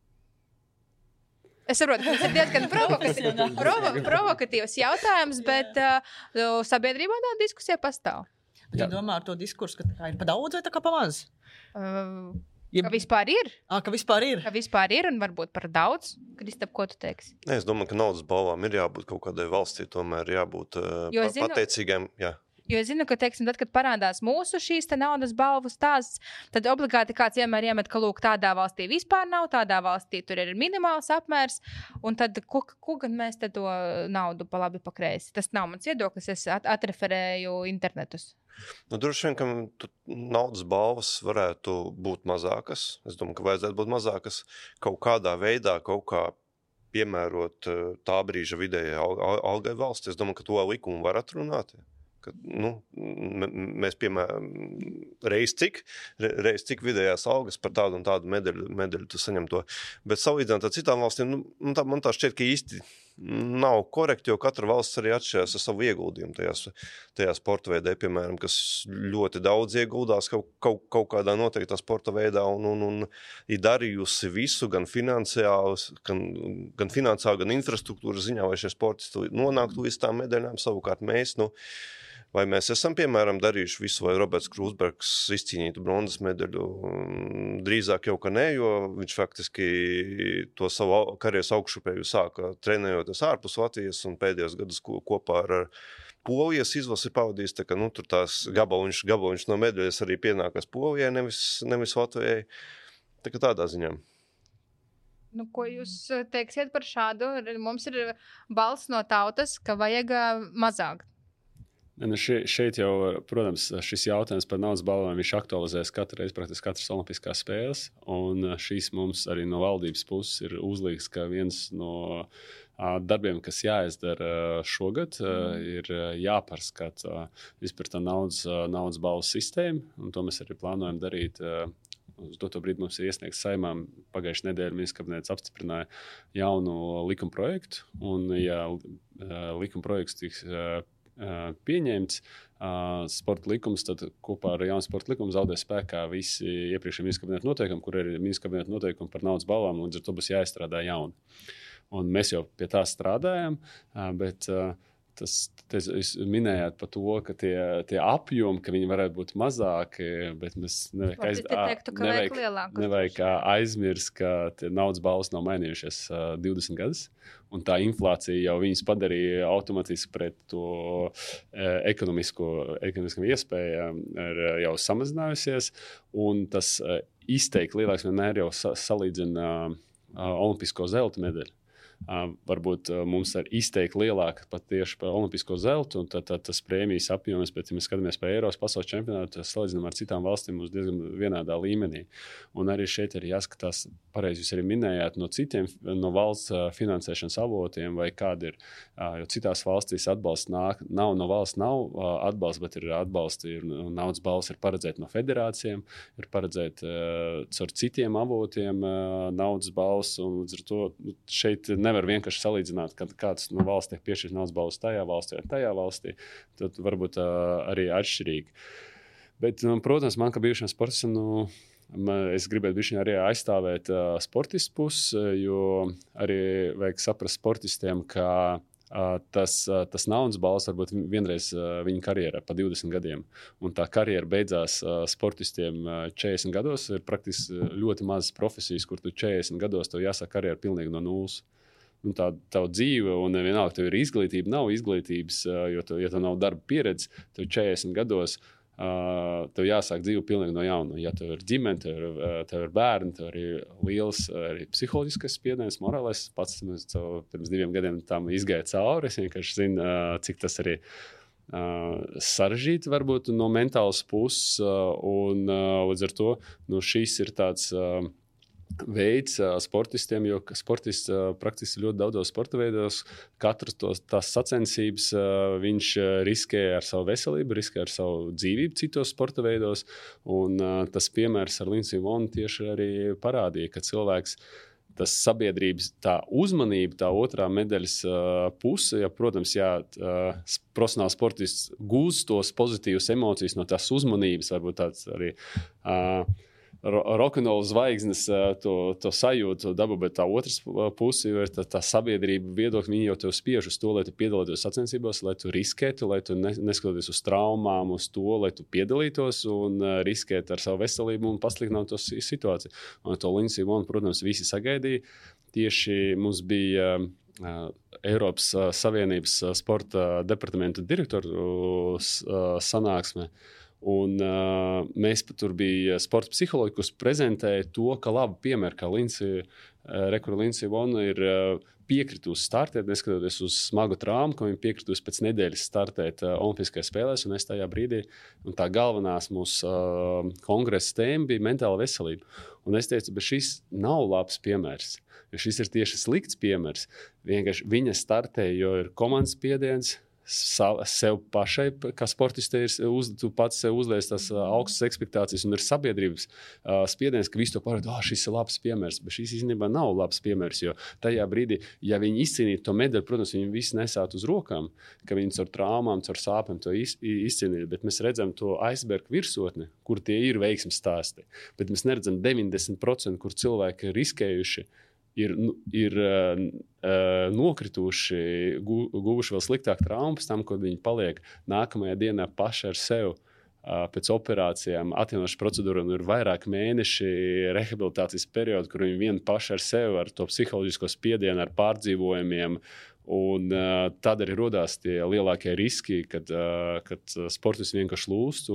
Speaker 1: Es saprotu, ka tas ir diezgan provokatīvs jautājums, bet sabiedrībā tā diskusija pastāv.
Speaker 2: Bet jūs domājat ar to diskursu, ka tā ir pa daudz vai tā kā pa maz?
Speaker 1: Ka vispār ir.
Speaker 2: Ka vispār ir?
Speaker 1: Ka vispār ir un varbūt par daudz. Kristap, ko tu teiksi?
Speaker 4: Es domāju, ka naudas balvām ir jābūt kaut kādai valstī, tomēr jābūt pateicīgiem. Jā.
Speaker 1: Jo es zinu, ka, teiksim, tad, kad parādās mūsu šīs te naudas balvu stāsts, tad obligāti kāds vienmēr iemet, ka, lūk, tādā valstī vispār nav, tādā valstī tur ir minimāls apmērs, un tad, ko gan mēs te to naudu pa labi pa kreisi? Tas nav mans viedoklis, es atreferēju internetus.
Speaker 4: Droši vien, ka naudas balvas varētu būt mazākas. Es domāju, ka vajadzētu būt mazākas kaut kādā veidā, kaut kā piemērot tā brīža vidējai algai valsts. Es domāju, ka to likumu var atrunāt. Ka, mēs, piemēram, reiz cik vidējās algas par tādu un tādu medaļu tu saņem to. Bet salīdzināt ar citām valstīm, man tā šķiet, ka īsti nav korekti, jo katra valsts arī atšķirās ar savu ieguldījumu tajā sporta veidē, piemēram, kas ļoti daudz ieguldās kaut kādā noteiktā sporta veidā un ir darījusi visu, gan finansiāli, gan infrastruktūras ziņā, vai šie sportisti nonāktu līdz tām medaļām. Savukārt mēs, vai mēs esam, piemēram, darījuši visu, vai Roberts Krūsbergs izcīnītu bronzas medaļu? Drīzāk jau, ka nē, jo viņš faktiski to savu karjeras augšupēju sāka trenējoties ārpus Latvijas un pēdējos gadus kopā ar Polijas izlasi pavadījis, tā ka, tur tās gabaliņš no medaļas arī pienākas Polijai, nevis Latvijai. Tā kā tādā ziņā.
Speaker 1: Ko jūs teiksiet par šādu? Mums ir balss no tautas, ka vajag mazāk.
Speaker 5: Šeit jau, protams, šis jautājums par naudas balvām viņš aktualizēs katru reizi, praktiski katras olimpiskās spēles. Un šīs mums arī no valdības puses ir uzlīgs, ka viens no darbiem, kas jāizdara šogad, ir jāpārskata vispār tā naudas balvu sistēma. Un to mēs arī plānojam darīt. Uz doto brīdi mums ir iesniegts Saeimām. Pagājušajā nedēļā Ministrs kabinets apstiprināja jaunu likuma projektu. Un, ja likuma projekts tiks pieņemts sporta likums, tad kopā ar jaunu sporta likumu zaudēs spēkā visi iepriekšējie Ministrs kabineta noteikumi, kur ir Ministrs kabineta noteikumi par naudas balvām, līdz ar to būs jāizstrādā jauni. Un mēs jau pie tā strādājam, bet jūs minējāt par to, ka tie apjomi, ka viņi varētu būt mazāki, bet mēs nevajag aizmirst, ka tie naudas balvas nav mainījušies 20 gadus, un tā inflācija jau viņus padarīja automātiski pret to ekonomiskām iespējām ir jau samazinājusies, un tas izteikti lielāks vienmēr jau salīdzina olimpisko zelta medaļu. Varbūt mums ir izteikti lielāka pat tieši par olimpisko zeltu, un tad tas prēmijas apjoms, bet, ja mēs skatāmies par Eiropas pasaules čempionātu, salīdzinām ar citām valstīm uz diezgan vienādā līmenī. Un arī šeit ir jāskatās, pareizi jūs arī minējāt, no valsts finansēšanas avotiem, vai kādi ir, jo citās valstīs atbalsts nav no valsts, nav atbalsts, bet ir atbalsti, naudas balvas ir paredzēti no federācijām, ir paredzēti caur citiem avotiem naudas balvas, un līdz ar to šeit nevar vienkārši salīdzināt, kad kāds no valsts tiek piešķirts naudas balvas tajā valstī vai tajā valstī. Tad varbūt arī atšķirīgi. Bet, protams, man kā bijušam sportistam, es gribētu bišķiņ arī aizstāvēt sportistu pusi, jo arī vajag saprast sportistiem, ka tas naudas balvas varbūt vienreiz viņa karjerā pa 20 gadiem. Un tā karjera beidzās sportistiem 40 gados. Ir praktiski ļoti mazas profesijas, kur tu 40 gados tev jāsāk karjeru pilnīgi no nulles. Un tā tava dzīve, un vienalga, tev ir izglītība, nav izglītības, jo ja tev nav darba pieredze, tev 40 gados tev jāsāk dzīve pilnīgi no jauna. Ja tev ir ģimene, tev ir bērni, tev ir liels arī psiholoģiskais spiediens, morālais. Pats pirms 2 gadiem tam izgāja cauri. Es vienkārši zinu, cik tas arī sarežģīti varbūt no mentālas puses, un līdz ar to šis ir tāds veids sportistiem, jo sportists praktiski ļoti daudzos sporta veidos, katrs tās sacensības viņš riskē ar savu veselību, riskē ar savu dzīvību citos sporta veidos, un tas piemērs ar Lindsey Vonnu tieši arī parādīja, ka cilvēks tas sabiedrības tā uzmanība, tā otrā medaļas puse, ja, protams, profesionāls sportists gūst tos pozitīvas emocijas no tās uzmanības, varbūt tāds arī rokenrola zvaigznes to sajūtu dabu, bet tā otrs pusi ir tā sabiedrība viedokļi, viņi jau tev spiež uz to, lai tu piedalītos sacensībās, lai tu riskētu, lai tu neskatoties uz traumām, uz to, lai tu piedalītos un riskētu ar savu veselību un pasliktināt to situāciju. Un to Lindsey Vonnu, protams, visi sagaidīja. Tieši mums bija Eiropas Savienības sporta departamenta direktoru sanāksme. Un mēs pat tur bija sporta psihologi, kas prezentēja to, ka labi piemēri, kā Lindsey Vonnu ir piekritusi startēt, neskatoties uz smagu traumu, ka viņa piekritusi pēc nedēļas startēt olimpiskajās spēlēs, un es tajā brīdī, un tā galvenās mūsu kongresa tēma bija mentāla veselība. Un es teicu, bet šis nav labs piemērs, jo šis ir tieši slikts piemērs. Vienkārši viņa startēja, jo ir komandas spiediens, sev pašai, kā sportistē, tu pats sev uzliec tās augstas ekspektācijas un ir sabiedrības spiediens, ka visu to parāda, šis ir labs piemērs, bet šis īstenībā nav labs piemērs, jo tajā brīdī, ja viņi izcīnītu to medaļu, protams, viņi visi nesātu uz rokām, ka viņi caur traumām, caur sāpēm to izcīnītu, bet mēs redzam to icebergu virsotni, kur tie ir veiksmes stāsti, bet mēs neredzam 90%, kur cilvēki ir riskējuši, ir nokrituši, guvuši vēl sliktāk traumas tam, kad viņi paliek nākamajā dienā paši ar sevi pēc operācijām, atjaunošanas procedūrām, ir vairāk mēneši rehabilitācijas periodu, kur viņi vien paši ar sevi, ar to psiholoģisko spiedienu, ar pārdzīvojumiem, un tad arī rodās tie lielākie riski, kad sportists vienkārši lūst,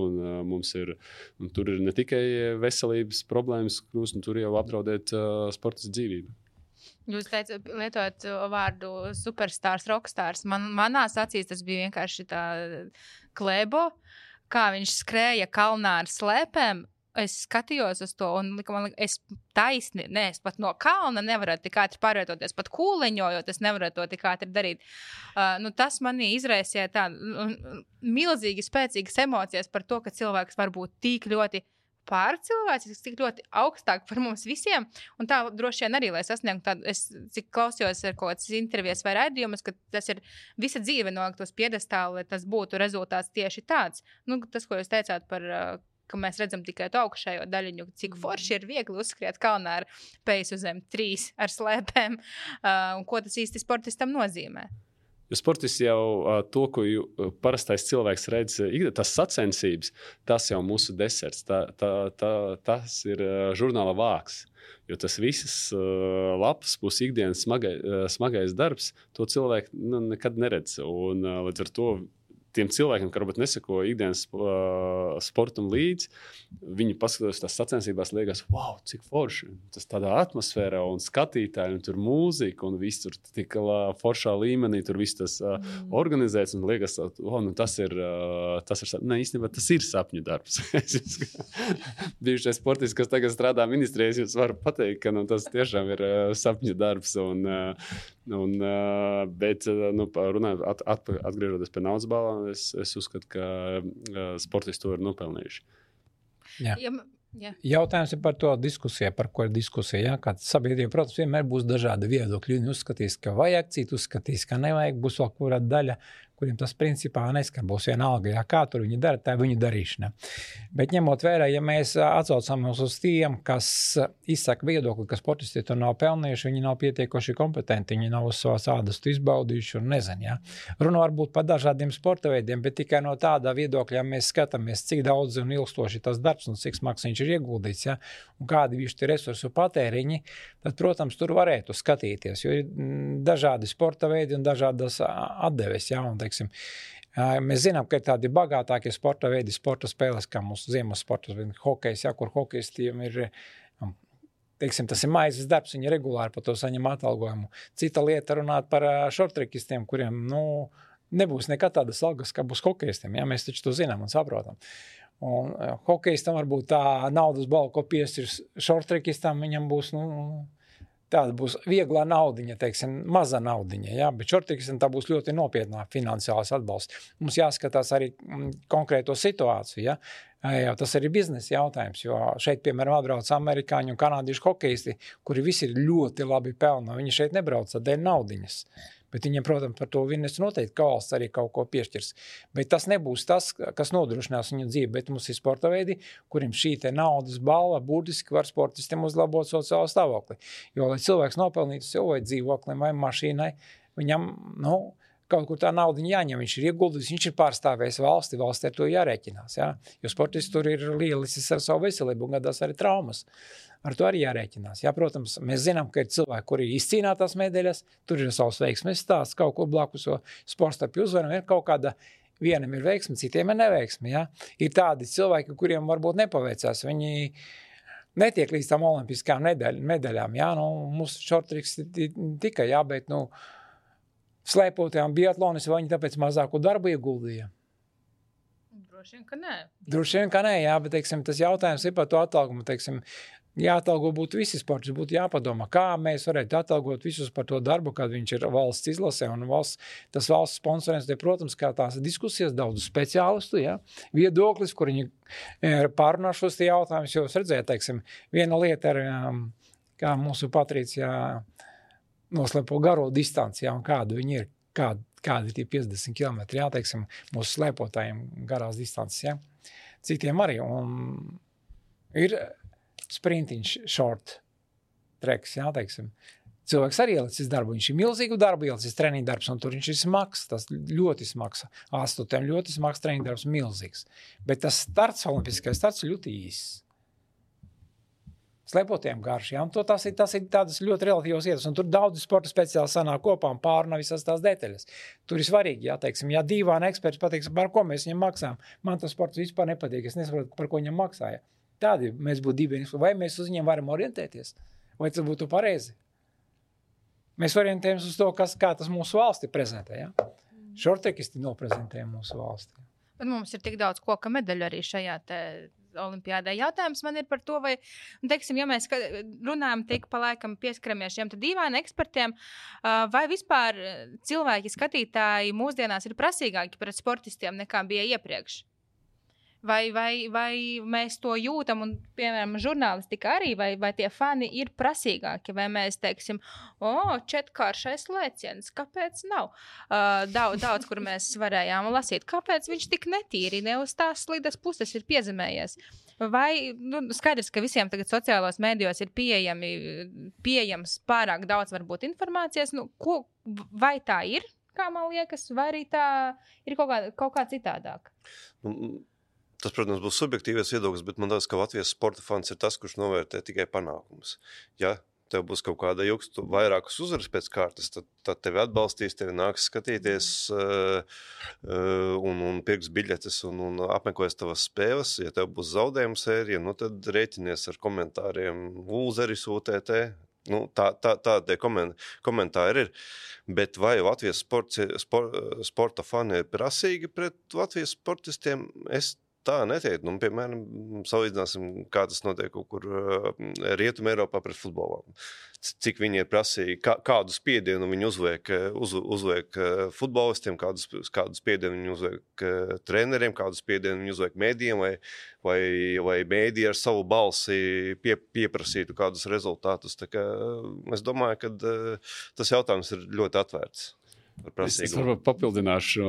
Speaker 5: un tur ir ne tikai veselības problēmas kļūst, un tur jau apdraudēt sportists dzīvību.
Speaker 1: Jūs lietojat vārdu superstārs, rockstārs. Manās acīs tas bija vienkārši tā Klebo, kā viņš skrēja kalnā ar slēpēm. Es skatījos uz to un es taisni, es pat no kalna nevaru tik ātri pārvietoties, pat kūleņojot, es nevaru to tik ātri darīt. Tas manī izraisīja tā milzīgi spēcīgas emocijas par to, ka cilvēks var būt tik ļoti pārcilvēcisks, tik ļoti augstāk par mums visiem, un tā droši vien arī, lai sasniegtu tādu, es cik klausījos ar kaut kādas intervijas vai raidījumus, ka tas ir visa dzīve nolikt uz piedestālu, lai tas būtu rezultāts tieši tāds. Tas, ko jūs teicāt par ka mēs redzam tikai to augšējo daļiņu, cik forši ir viegli uzskriet kalnā ar peisu zem 3 ar slēpēm, un ko tas īsti sportistam nozīmē.
Speaker 5: Jo sportists jau to, ko parastais cilvēks redz, tas sacensības, tas jau mūsu deserts, tas ir žurnāla vāks. Jo tas visas lapas būs ikdienas smagais darbs, to cilvēku nekad neredz. Un līdz ar to tiem cilvēkiem, kas varbūt neseko ikdienas sportam līdzi, viņi paskatoties tās sacensībās, liekas, wow, cik forši. Tas tādā atmosfērā un skatītāji, un tur mūzika, un viss tur tik foršā līmenī, tur viss tas organizēts, un liekas, tas ir īstenībā tas ir sapņu darbs. Bijušais sportists, kas tagad strādā ministrijās, jūs varat pateikt, ka tas tiešām ir sapņu darbs, bet runājot, atgriežoties pie naudas balā, es uzskatu, ka sportisti to ir nopelnījuši.
Speaker 3: Jā. Jautājums ir par to diskusiju, par ko ir diskusija. Ja? Kad sabiedrība, protams, vienmēr būs dažādi viedokļi. Viņi uzskatīs, ka vajag, citi uzskatīs, ka nevajag. Būs vēl kura daļa, kuriem tas principā neskar. Būs vienalga, ja kā tur viņi dara, tā viņu darīšana. Bet ņemot vērā, ja mēs atsaucamies uz tiem, kas izsaka viedokli, ka sportisti to nav pelnījuši, viņi nav pietiekoši kompetenti, viņi nav uz savas ādas izbaudījuši un nezinu. Ja? Runa varbūt par dažādiem sporta veidiem, bet tikai no tādā viedokļa, ja mēs skatāmies, cik daudz un ilgstoši tas darbs un cik smags viņš ir ieguldīts, ja? Un kādi viņš ir resursu patēriņi, tad, protams, tur varētu skatīties, jo ir dažādi sporta veidi un dažādas atdeves, ja? Un, teiksim, mēs zinām, ka ir tādi bagātākie sporta veidi, sporta spēles, kā mūsu ziemas sporta veidi, hokejs, ja, kur hokejistiem ir, teiksim, tas ir maizes darbs, viņi regulāri par to saņem atalgojumu. Cita lieta runāt par šortrekistiem, kuriem, nebūs nekad tādas algas, kā būs hokejistiem, ja, mēs taču to zinām un saprotam. Un hokejistam varbūt tā naudas balva, ko piestirs šortrekistam, viņam būs, tāda būs vieglā naudiņa, teiksim, maza naudiņa, ja? Bet šortrekistam tā būs ļoti nopietnā finansiāls atbalsts. Mums jāskatās arī konkrēto situāciju, ja? Jo tas arī biznesa jautājums, jo šeit, piemēram, atbrauc amerikāņu un kanādiešu hokejisti, kuri visi ir ļoti labi pelna. Viņi šeit nebrauc dēļ naudiņas. Bet viņiem, protams, par to vienes noteikti, ka valsts arī kaut ko piešķirs. Bet tas nebūs tas, kas nodrošinās viņu dzīvi, bet mums ir sporta veidi, kuriem šī te naudas balva būtiski var sportistiem uzlabot sociālo stāvokli. Jo, lai cilvēks nopelnītu sev vai dzīvoklim vai mašīnai, viņam, kaut kur tā naudiņa jāņem, viņš ir ieguldījis, viņš ir pārstāvējis valsti ar to jārēķinās, ja? Jo sportisti tur ir lielisis ar savu veselību un gadās arī traumas. Ar to arī jārēķinās. Jā, protams, mēs zinām, ka ir cilvēki, kuri izcīnā tās medaļas, tur ir savs veiksmes stāsts, kaut kur blakus sportstarpju uzvaram, ir kaut kāda, vienam ir veiksme, citiem ir neveiksme. Jā. Ir tādi cilvēki, kuriem varbūt nepaveicās, viņi netiek līdz tam olimpiskām medaļām. Jā, mūsu šortriks tikai, jā, bet, slēpotajām biatlonis, vai viņi tāpēc mazāku darbu ieguldīja?
Speaker 1: Droši vien, ka nē.
Speaker 3: Droši vien, ka nē, jā, bet, teiksim, tas jautājums ir par to atalgumu, teiksim, jāatalgo būtu visi sporti, būtu jāpadomā, kā mēs varētu atalgot visus par to darbu, kad viņš ir valsts izlasē un tas valsts sponsorēns, protams, kā tās diskusijas daudz speciālistu, ja, viedoklis, kur viņi pārunā šos tie jautājumus, jo es redzēju, teiksim, viena lieta ir, kā mūsu Patricija noslepo garo distanci, ja, un kādu viņi ir, kādi ir tie 50 km, jā, teiksim, mūsu slēpotājiem garās distances, ja. Citiem arī, un ir sprintiņš, short treks, jā, teiksim. Cilvēks arī ielicis darbu, viņš ir milzīgu darbu ielicis treniņu darbs, un tur viņš ir smags, tas ļoti smags, astotēm ļoti smags treniņu darbs, milzīgs. Bet tas starts, olimpiskais starts, ļoti īss. Slēpotiem garš, ja? Un tas ir tādas ļoti relatīvas ietas, un tur daudz sporta speciāli sanāk kopā un pārunā visas tās detaļas. Tur ir svarīgi, ja, teiksim, ja dīvāni eksperts pateiks, par ko mēs viņam maksājam, man tas sports vispār nepatīk, es nesaprotu, par ko viņam maksāja. Tādi mēs būtu divi, vai mēs uz viņiem varam orientēties, vai tas būtu pareizi? Mēs orientējamies uz to, kā tas mūsu valsti prezentē. Ja? Šortekisti noprezentē mūsu valsti.
Speaker 1: Bet mums ir tik daudz koka medaļu arī šajā olimpiādē. Jautājums man ir par to, vai, teiksim, ja mēs runājam tik pa laikam pieskaramies šiem dīvainiem ekspertiem, vai vispār cilvēki, skatītāji mūsdienās ir prasīgāki pret sportistiem nekā bija iepriekš? Vai mēs to jūtam, un, piemēram, žurnālistika arī, vai tie fani ir prasīgāki, vai mēs teiksim, četkāršais lēciens, kāpēc nav? Daudz, kur mēs varējām lasīt, kāpēc viņš tik netīri, ne uz tās slidas puses ir piezemējies. Vai, skaidrs, ka visiem tagad sociālos mēdījos ir pieejams pārāk daudz varbūt informācijas, vai tā ir, kā man liekas, vai arī tā ir kaut kā citādāk?
Speaker 4: Tas, protams, būs subjektīvs viedoklis, bet man liekas, ka Latvijas sporta fans ir tas, kurš novērtē tikai panākumus. Ja tev būs kaut kāda ilgsta vairākas uzvaras pēc kārtas, tad tevi atbalstīs, tevi nāks skatīties un pirks biļetes un apmeklēs tavas spēles. Ja tev būs zaudējuma sērija, tad rēķinies ar komentāriem Ulzeris, UTT. Tādi komentāri ir. Bet vai Latvijas sporta fani ir prasīgi pret Latvijas sportistiem? Es tā neteiktu. Piemēram, salīdzināsim, kā tas notiek kaut kur Rietumē Eiropā pret futbolām. Cik viņi ir prasīgi, kādu spiedienu viņi uzliek futbolistiem, kādu spiedienu viņi uzliek treneriem, kādu spiedienu viņi uzliek mēdījiem, vai mēdī ar savu balsi pieprasītu kādus rezultātus. Tā kā es domāju, ka tas jautājums ir ļoti atvērts.
Speaker 5: Es varbūt papildināšu,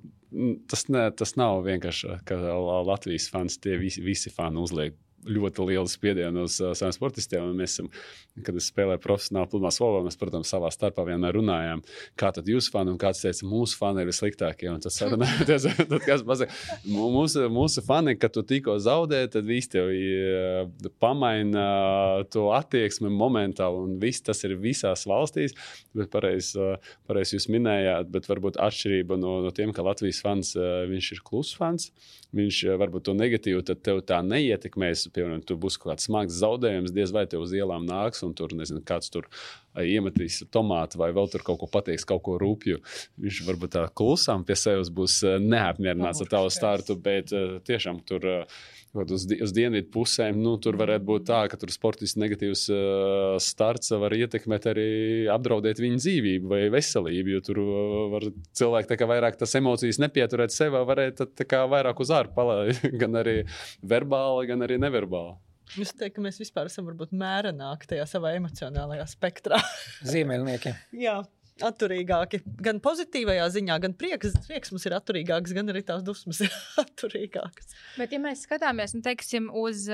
Speaker 5: tas nav vienkārši, ka Latvijas fans, tie visi fani uzliek ļoti lielu spiedienu uz saviem sportistiem. Mēs esam, kad es spēlēju profesionāli pludmales volejbolā, mēs, protams, savā starpā vienmēr runājām, kā tad jūs fani, un kāds teica, mūsu fani ir vissliktākie. Un tas sarunājoties, tad kāds pasaka, mūsu fani, kad tu tikko zaudē, tad viss tev pamaina to attieksmi momentāli, un viss tas ir visās valstīs. Bet pareizi jūs minējāt, bet varbūt atšķirība no tiem, ka Latvijas fans, viņš ir kluss fans, viņš varbūt to negatīvu, tad tev tā neietekmēs. Piemēram, tur būs kaut kāds smags zaudējums, diez vai tev uz ielām nāks, un tur, nezinu, kāds tur iemetīs tomātu vai vēl tur kaut ko pateiks, kaut ko rūpju. Viņš varbūt tā klusām pie sevis būs neapmierināts ar tavu startu, bet tiešām tur uz dienvidu pusēm, tur varētu būt tā, ka tur sportiski negatīvs starts var ietekmēt arī apdraudēt viņu dzīvību vai veselību, jo tur var cilvēki tā kā vairāk tas emocijas nepieturēt sev, varētu tā kā vairāk uz ārpu palaist, gan arī verbāli, gan arī neverbāli.
Speaker 2: Es teiktu, ka mēs vispār esam varbūt mērenāki tajā savā emocionālajā spektrā.
Speaker 3: Zīmeļnieki.
Speaker 2: Jā. Atturīgāki. Gan pozitīvajā ziņā, gan prieks mums ir atturīgāks, gan arī tās dusmas ir atturīgākas.
Speaker 1: Bet, ja mēs skatāmies, teiksim, uz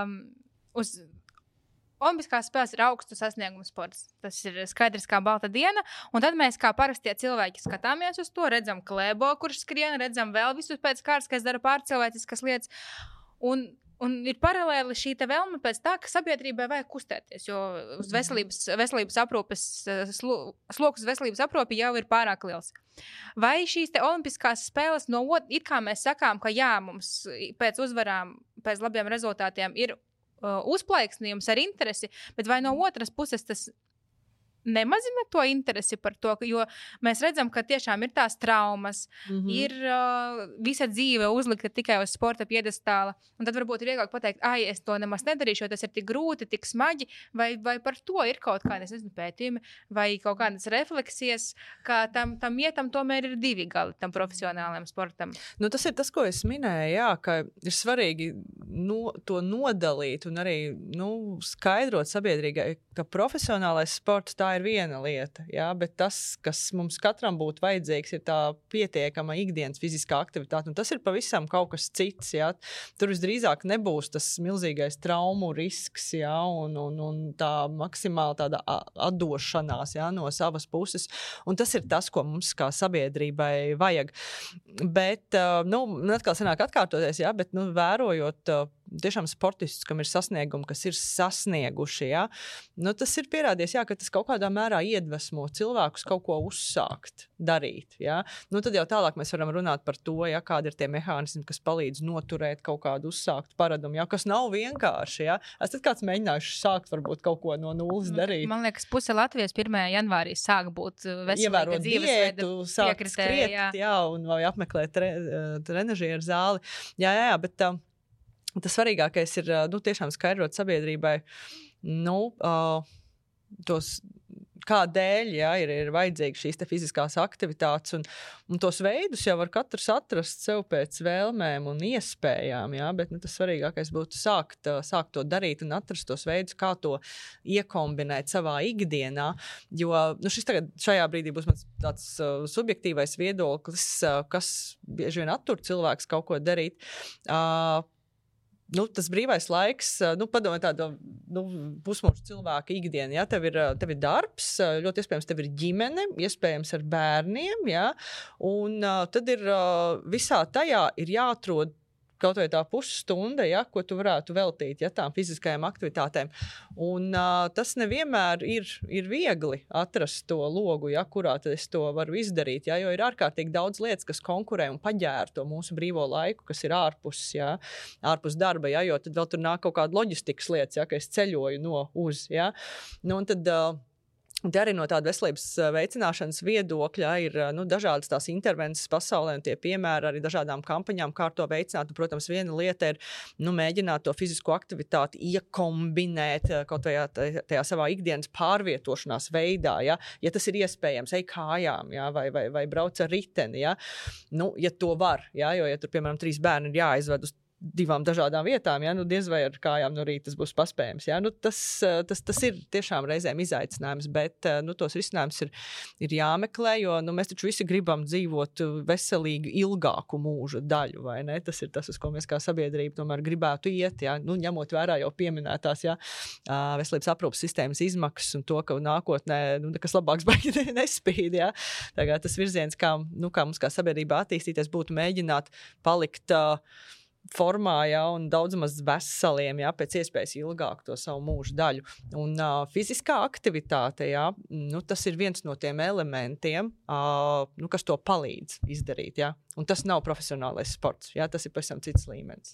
Speaker 1: Olimpiskās spēles ir augstu sasniegumu sports. Tas ir skaidrs kā balta diena, un tad mēs kā parastie cilvēki skatāmies uz to, redzam Klēbo, kurš skrien, redzam vēl visus pēc kārtas, kas dara pārcilvēciskas lietas, un ir paralēli šī te vēlme pēc tā, ka sabiedrībai vajag kustēties, jo uz veselības aprūpes, sloks uz veselības aprūpi jau ir pārāk liels. Vai šīs te olimpiskās spēles it kā mēs sakām, ka jā, mums pēc uzvarām, pēc labiem rezultātiem ir uzplaiksnījums ar interesi, bet vai no otras puses tas nemazina to interesi par to, jo mēs redzam, ka tiešām ir tās traumas, ir visa dzīve uzlikta tikai uz sporta piedestāla, un tad varbūt ir vieglāk pateikt, es to nemaz nedarīšu, jo tas ir tik grūti, tik smagi, vai par to ir kaut kādas pētījumi, vai kaut kādas refleksijas, ka tam tomēr ir divi gali, tam profesionālajam sportam.
Speaker 2: Tas ir tas, ko es minēju, jā, ka ir svarīgi to nodalīt un arī skaidrot sabiedrīgai, ka profesionālais sports tā ir viena lieta, jā, bet tas, kas mums katram būtu vajadzīgs, ir tā pietiekama ikdienas fiziskā aktivitāte, un tas ir pavisam kaut kas cits, jā. Tur visdrīzāk nebūs tas milzīgais traumu risks, jā, un tā maksimāli tāda atdošanās, jā, no savas puses, un tas ir tas, ko mums kā sabiedrībai vajag. Bet, atkal sanāk atkārtoties, jā, bet, vērojot tiešām sportistus, kam ir sasniegumi, kas ir sasnieguši, ja? Nu, tas ir pierādījies, jā, ka tas kaut kādā mērā iedvesmo cilvēkus kaut ko uzsākt, darīt. Ja? Nu, tad jau tālāk mēs varam runāt par to, ja, kādi ir tie mehānismi, kas palīdz noturēt kaut kādu uzsāktu paradumu, ja? Kas nav vienkārši. Ja? Esat kāds mēģinājuši sākt varbūt kaut ko no nulles darīt?
Speaker 1: Man liekas, puse Latvijas 1. janvārī sāk būt veselīga dzīvesveida
Speaker 2: sākt skriet, jā, un vai apmeklēt trenažieru zāli. Jā, bet tas svarīgākais ir, tiešām skaidrot sabiedrībai, tos kādēļ, jā, ir vajadzīgas šīs te fiziskās aktivitātes, un tos veidus jau var katrs atrast sev pēc vēlmēm un iespējām, jā, bet tas svarīgākais būtu sākt to darīt un atrast tos veidus, kā to iekombinēt savā ikdienā, jo šis tagad šajā brīdī būs mans tāds subjektīvais viedoklis, kas bieži vien attur cilvēks kaut ko darīt. Tas brīvais laiks, padomā tādu pusmūžu cilvēku ikdienu, ja? Tev ir darbs, ļoti iespējams tev ir ģimene, iespējams ar bērniem, ja? Un tad ir visā tajā ir jāatrod kaut vai tā pusstunda, ja, ko tu varētu veltīt, ja, tām fiziskajām aktivitātēm. Un tas nevienmēr ir viegli atrast to logu, ja, kurā es to varu izdarīt, ja, jo ir ārkārtīgi daudz lietas, kas konkurē un paģēra to mūsu brīvo laiku, kas ir ārpus darba, ja, jo tad vēl tur nāk kaut kāda loģistikas lietas, ja, ka es ceļoju no uz. Ja. Un tad arī no tāda veselības veicināšanas viedokļa ir dažādas tās intervences pasaulē un tie piemēri arī dažādām kampaņām, kā to veicināt. Un, protams, viena lieta ir mēģināt to fizisko aktivitāti iekombinēt kaut vai tajā savā ikdienas pārvietošanās veidā. Ja tas ir iespējams, ej kājām, ja, vai brauc ar riteni. Ja, ja to var, ja, jo, ja tur, piemēram, 3 bērni ir jāizved uz 2 dažādām vietām, ja, diez vai ar kājām no rīta tas būs paspējams. Ja, tas ir tiešām reizēm izaicinājums, bet tos risinājumus ir jāmeklē, jo mēs taču visi gribam dzīvot veselīgi ilgāku mūža daļu, vai ne? Tas ir tas, uz ko mēs kā sabiedrība tomēr gribētu iet, ja, ņemot vērā jau pieminētās, ja, veselības aprūpas sistēmas izmaksas un to, ka nākotnē nekas labāks baigi nespīd. Ja. Tagad tas virziens, kā mums kā sabiedrība attīstīties, būtu mēģināt palikt formā, ja, un daudz maz veseliem, ja, pēc iespējas ilgāk to savu mūžu daļu. Un fiziskā aktivitāte, ja, tas ir viens no tiem elementiem, kas to palīdz izdarīt. Ja. Un tas nav profesionālais sports, ja, tas ir pavisam cits līmenis.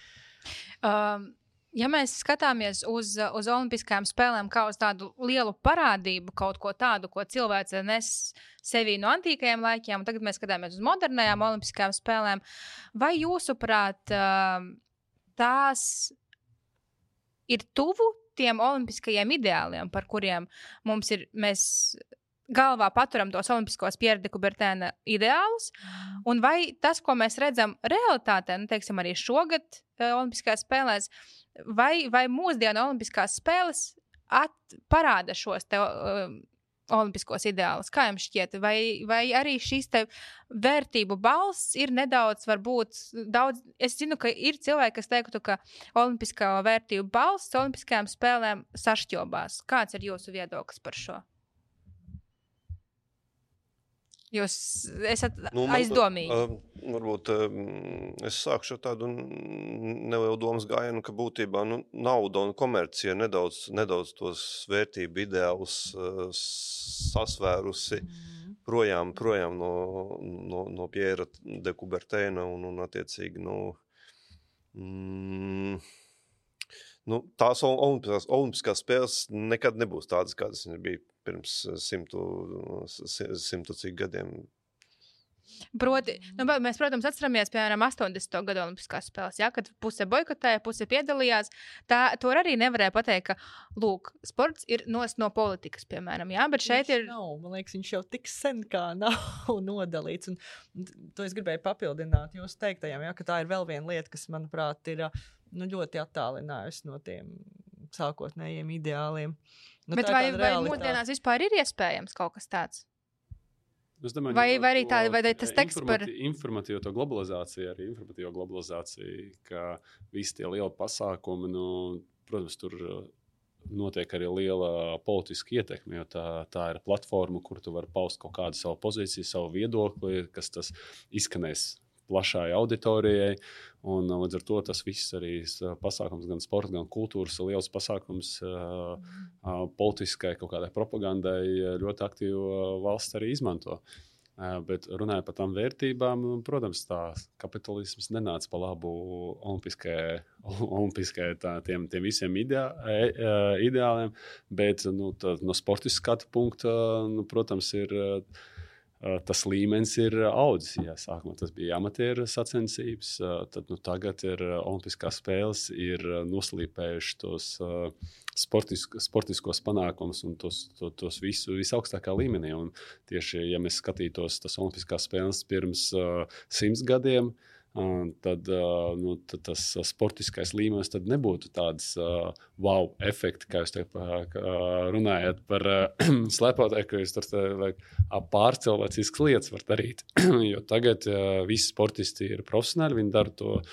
Speaker 1: Ja mēs skatāmies uz Olimpiskajām spēlēm kā uz tādu lielu parādību, kaut ko tādu, ko cilvēks nes sevī no antīkajiem laikiem, un tagad mēs skatāmies uz modernajām Olimpiskajām spēlēm, vai jūsuprāt tās ir tuvu tiem olimpiskajiem ideāliem, par kuriem mēs galvā paturam tos olimpiskos Pierre de Coubertina ideālus, un vai tas, ko mēs redzam realitātē, teiksim arī šogad Olimpiskajās spēlēs, vai mūsdienu olimpiskās spēles parāda šos te olimpiskos ideālus? Kā jums šķiet? Vai arī šīs te vērtību balss ir nedaudz, varbūt daudz, es zinu, ka ir cilvēki, kas teiktu, ka olimpiskā vērtību balss olimpiskajām spēlēm sašķobās. Kāds ir jūsu viedoklis par šo? Jūs esat aizdomīgi.
Speaker 4: Varbūt es sākšu ar tādu nelielu domas gājienu, ka būtībā nauda un komercija nedaudz tos vērtību ideālus sasvērusi projām no Pierre de Coubertina un attiecīgi tās olimpiskās spēles nekad nebūs tādas, kādas viņas bija pirms 100 cik gadiem.
Speaker 1: Proti, mēs, protams, atceramies, piemēram, 80. gadu olimpiskās spēles, ja, kad puse boikotēja, puse piedalījās. To arī nevarēja pateikt, ka, lūk, sports ir no politikas, piemēram, ja, bet šeit ir...
Speaker 2: Man liekas, viņš jau tik sen kā nav nodalīts, un to es gribēju papildināt jūs teiktajām, ja, ka tā ir vēl viena lieta, kas, manuprāt, ir ļoti attālinājusi no tiem sākotnējiem ideāliem.
Speaker 1: Bet vai mūsdienās vispār ir iespējams kaut kas tāds?
Speaker 5: Es domāju,
Speaker 1: vai arī tas teksts par...
Speaker 5: Informatīvo globalizāciju, ka visi tie lieli pasākumi, protams, tur notiek arī liela politiska ietekme, jo tā ir platforma, kur tu vari paust kaut kādu savu pozīciju, savu viedokli, kas tas izskanēs plašai auditorijai. Un līdz ar to tas viss arī pasākums, gan sports, gan kultūras, liels pasākums politiskai kaut kādai propagandai ļoti aktīvi valsts arī izmanto. Bet runājot par tām vērtībām, protams, tā kapitalisms nenāca pa labu olimpiskajai tiem visiem ideāliem, bet no sportiskā skatu punkta, protams, tas līmenis ir audzis. Ja sākumā tas bija amatieru sacensības, tad tagad ir olimpiskās spēles, ir noslīpējuši tos sportiskos panākumus un tos visaugstākā līmenī. Un tieši, ja mēs skatītos tas olimpiskās spēles pirms 100 gadiem, tad tas sportiskais līmenis tad nebūtu tāds wow efekti, kā jūs te runājat par slepotāju, ka jūs tur pārcilvēciskas lietas var darīt. Jo tagad visi sportisti ir profesionāli, viņi dara to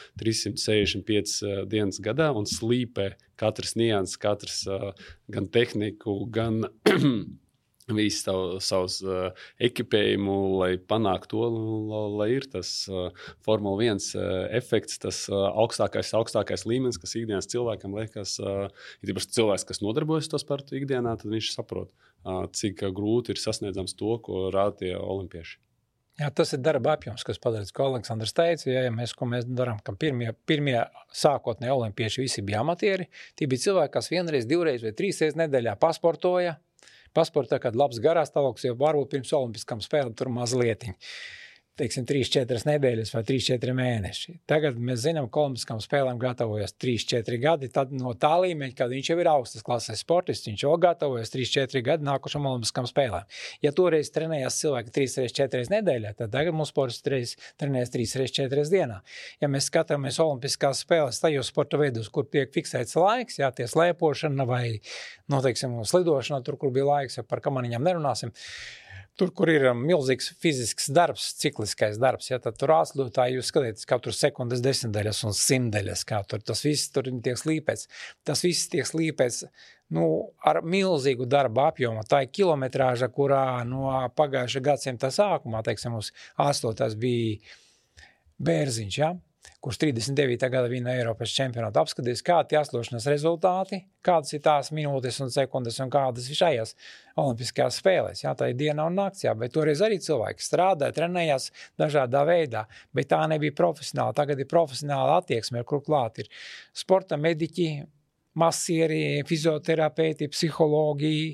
Speaker 5: 365 dienas gadā un slīpē katrs nians, katrs gan tehniku, gan visu savus ekipējumu, lai panāktu to, lai ir tas Formula 1 efekts, tas augstākais līmenis, kas ikdienas cilvēkam liekas, ja tīpaši cilvēks, kas nodarbojas to sportu ikdienā, tad viņš saprot, cik grūti ir sasniedzams to, ko rāda tie olimpieši.
Speaker 3: Jā, tas ir darba apjoms, kas padarīts, ko Aleksandrs teica. Ja mēs darām, ka pirmie sākotnēji olimpieši visi bija amatieri, tie bija cilvēki, kas vienreiz, divreiz vai trīsreiz nedēļā pasportoja, kad labs garāstāvoklis, jau varbūt pirms olimpiskām spēlēm tur mazlietiņi. Teiksim, 3-4 nedēļas vai 3-4 mēneši. Tagad mēs zinām, ka olimpiskām spēlēm gatavojas 3-4 gadi, tad no tā līmeņa, kad viņš jau ir augstas klases sportists, viņš jau gatavojas 3-4 gadi nākošam olimpiskām spēlēm. Ja toreiz trenējās cilvēki 3-4 nedēļā, tad tagad mums sportists trenējas 3-4 dienā. Ja mēs skatāmies olimpiskās spēles tajos sporta veidos, kur tiek fiksēts laiks, jā, tie slēpošana vai, teiksim, slidošana, tur, kur bija laiks, par kamaniņām nerunāsim, tur, kur ir milzīgs fizisks darbs, cikliskais darbs, ja, tad tur atslūtāji jūs skatieties katru sekundes desmitdaļas un simtdaļas, kā tur tas viss tur tiek slīpēts. Tas viss tiek slīpēts ar milzīgu darba apjomu. Tā ir kilometrāža, kurā no pagājušā gadsimta sākumā, teiksim, uz 8. bija Bērziņš, ja, kurš 39. gada vina Eiropas čempionātu, apskatījis, kādi jāslošanas rezultāti, kādas ir tās minūtes un sekundes un kādas ir šajās olimpiskajās spēlēs. Jā, tā ir diena un nakts, jā, bet toreiz arī cilvēki strādāja, trenējās dažādā veidā, bet tā nebija profesionāla. Tagad ir profesionāla attieksme, kur klāt ir sporta mediķi, masieri, fizioterapeiti, psihologi,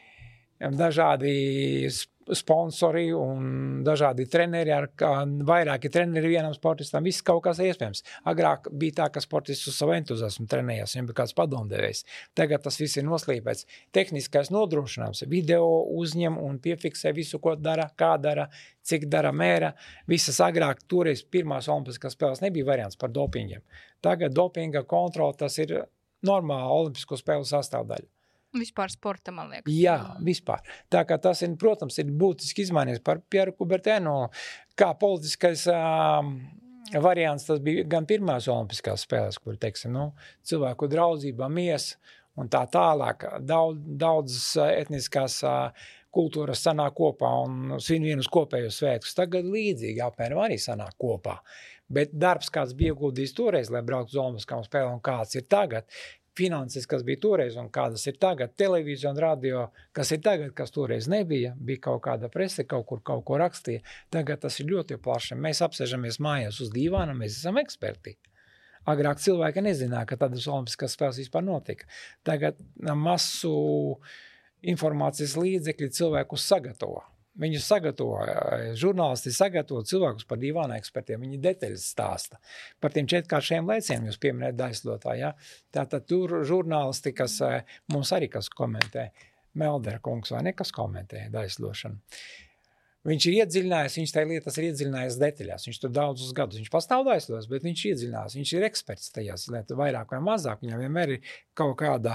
Speaker 3: dažādi sponsori un dažādi treneri, vairāki treneri vienam sportistam, viss kaut kas iespējams. Agrāk bija tā, ka sportists uz savu entuziasmu trenējās, viņam bija kāds padomdevējs. Tagad tas viss ir noslīpēts. Tehniskais nodrošinājums, video uzņem un piefiksē visu, ko dara, kā dara, cik dara, mēra. Visas agrāk, toreiz pirmās olimpiskās spēles nebija variants par dopingiem. Tagad dopinga kontrola, tas ir normāla olimpisko spēlu sastāvdaļa.
Speaker 1: Vispār sporta, man liekas.
Speaker 3: Jā, vispār. Tā kā tas ir, protams, ir būtiski izmainījies par Pieru Kubertēnu, kā politiskais variants, tas bija gan pirmās olimpiskās spēles, kur, teiksim, cilvēku draudzība, mies un tā tālāk, daudzas etniskās kultūras sanāk kopā un svin vienus kopējos svētkus. Tagad līdzīgi apmēram arī sanāk kopā. Bet darbs, kāds bija ieguldījis toreiz, lai brauktu uz olimpiskām spēlēm, un kāds ir tagad, finanses, kas bija toreiz un kādas ir tagad, televīzija un radio, kas ir tagad, kas toreiz nebija, bija kaut kāda prese, kaut ko rakstīja. Tagad tas ir ļoti plaši. Mēs apsēžamies mājās uz dīvāna, mēs esam eksperti. Agrāk cilvēki nezināja, ka tādas olimpiskās spēles vispār notika. Tagad masu informācijas līdzekļi cilvēkus sagatavo. Viņus sagatavo, žurnālisti sagatavo cilvēkus par dīvāna ekspertiem, viņi detaļas stāsta. Par tiem 4-kāršiem lēcieniem jūs pieminējat daļslotāji, ja? Tātad tur žurnālisti, kas mums arī kas komentē, Meldera kungs vai nekas komentē daļslošanu. Viņš ir iedziļinājies, viņš tā lietas ir iedziļinājies detaļās, viņš tur daudzus gadus, viņš pastāv daļslos, bet viņš iedziļinās, viņš ir eksperts tajās lietas, vairāk vai mazāk, viņam vienmēr ir kaut kāda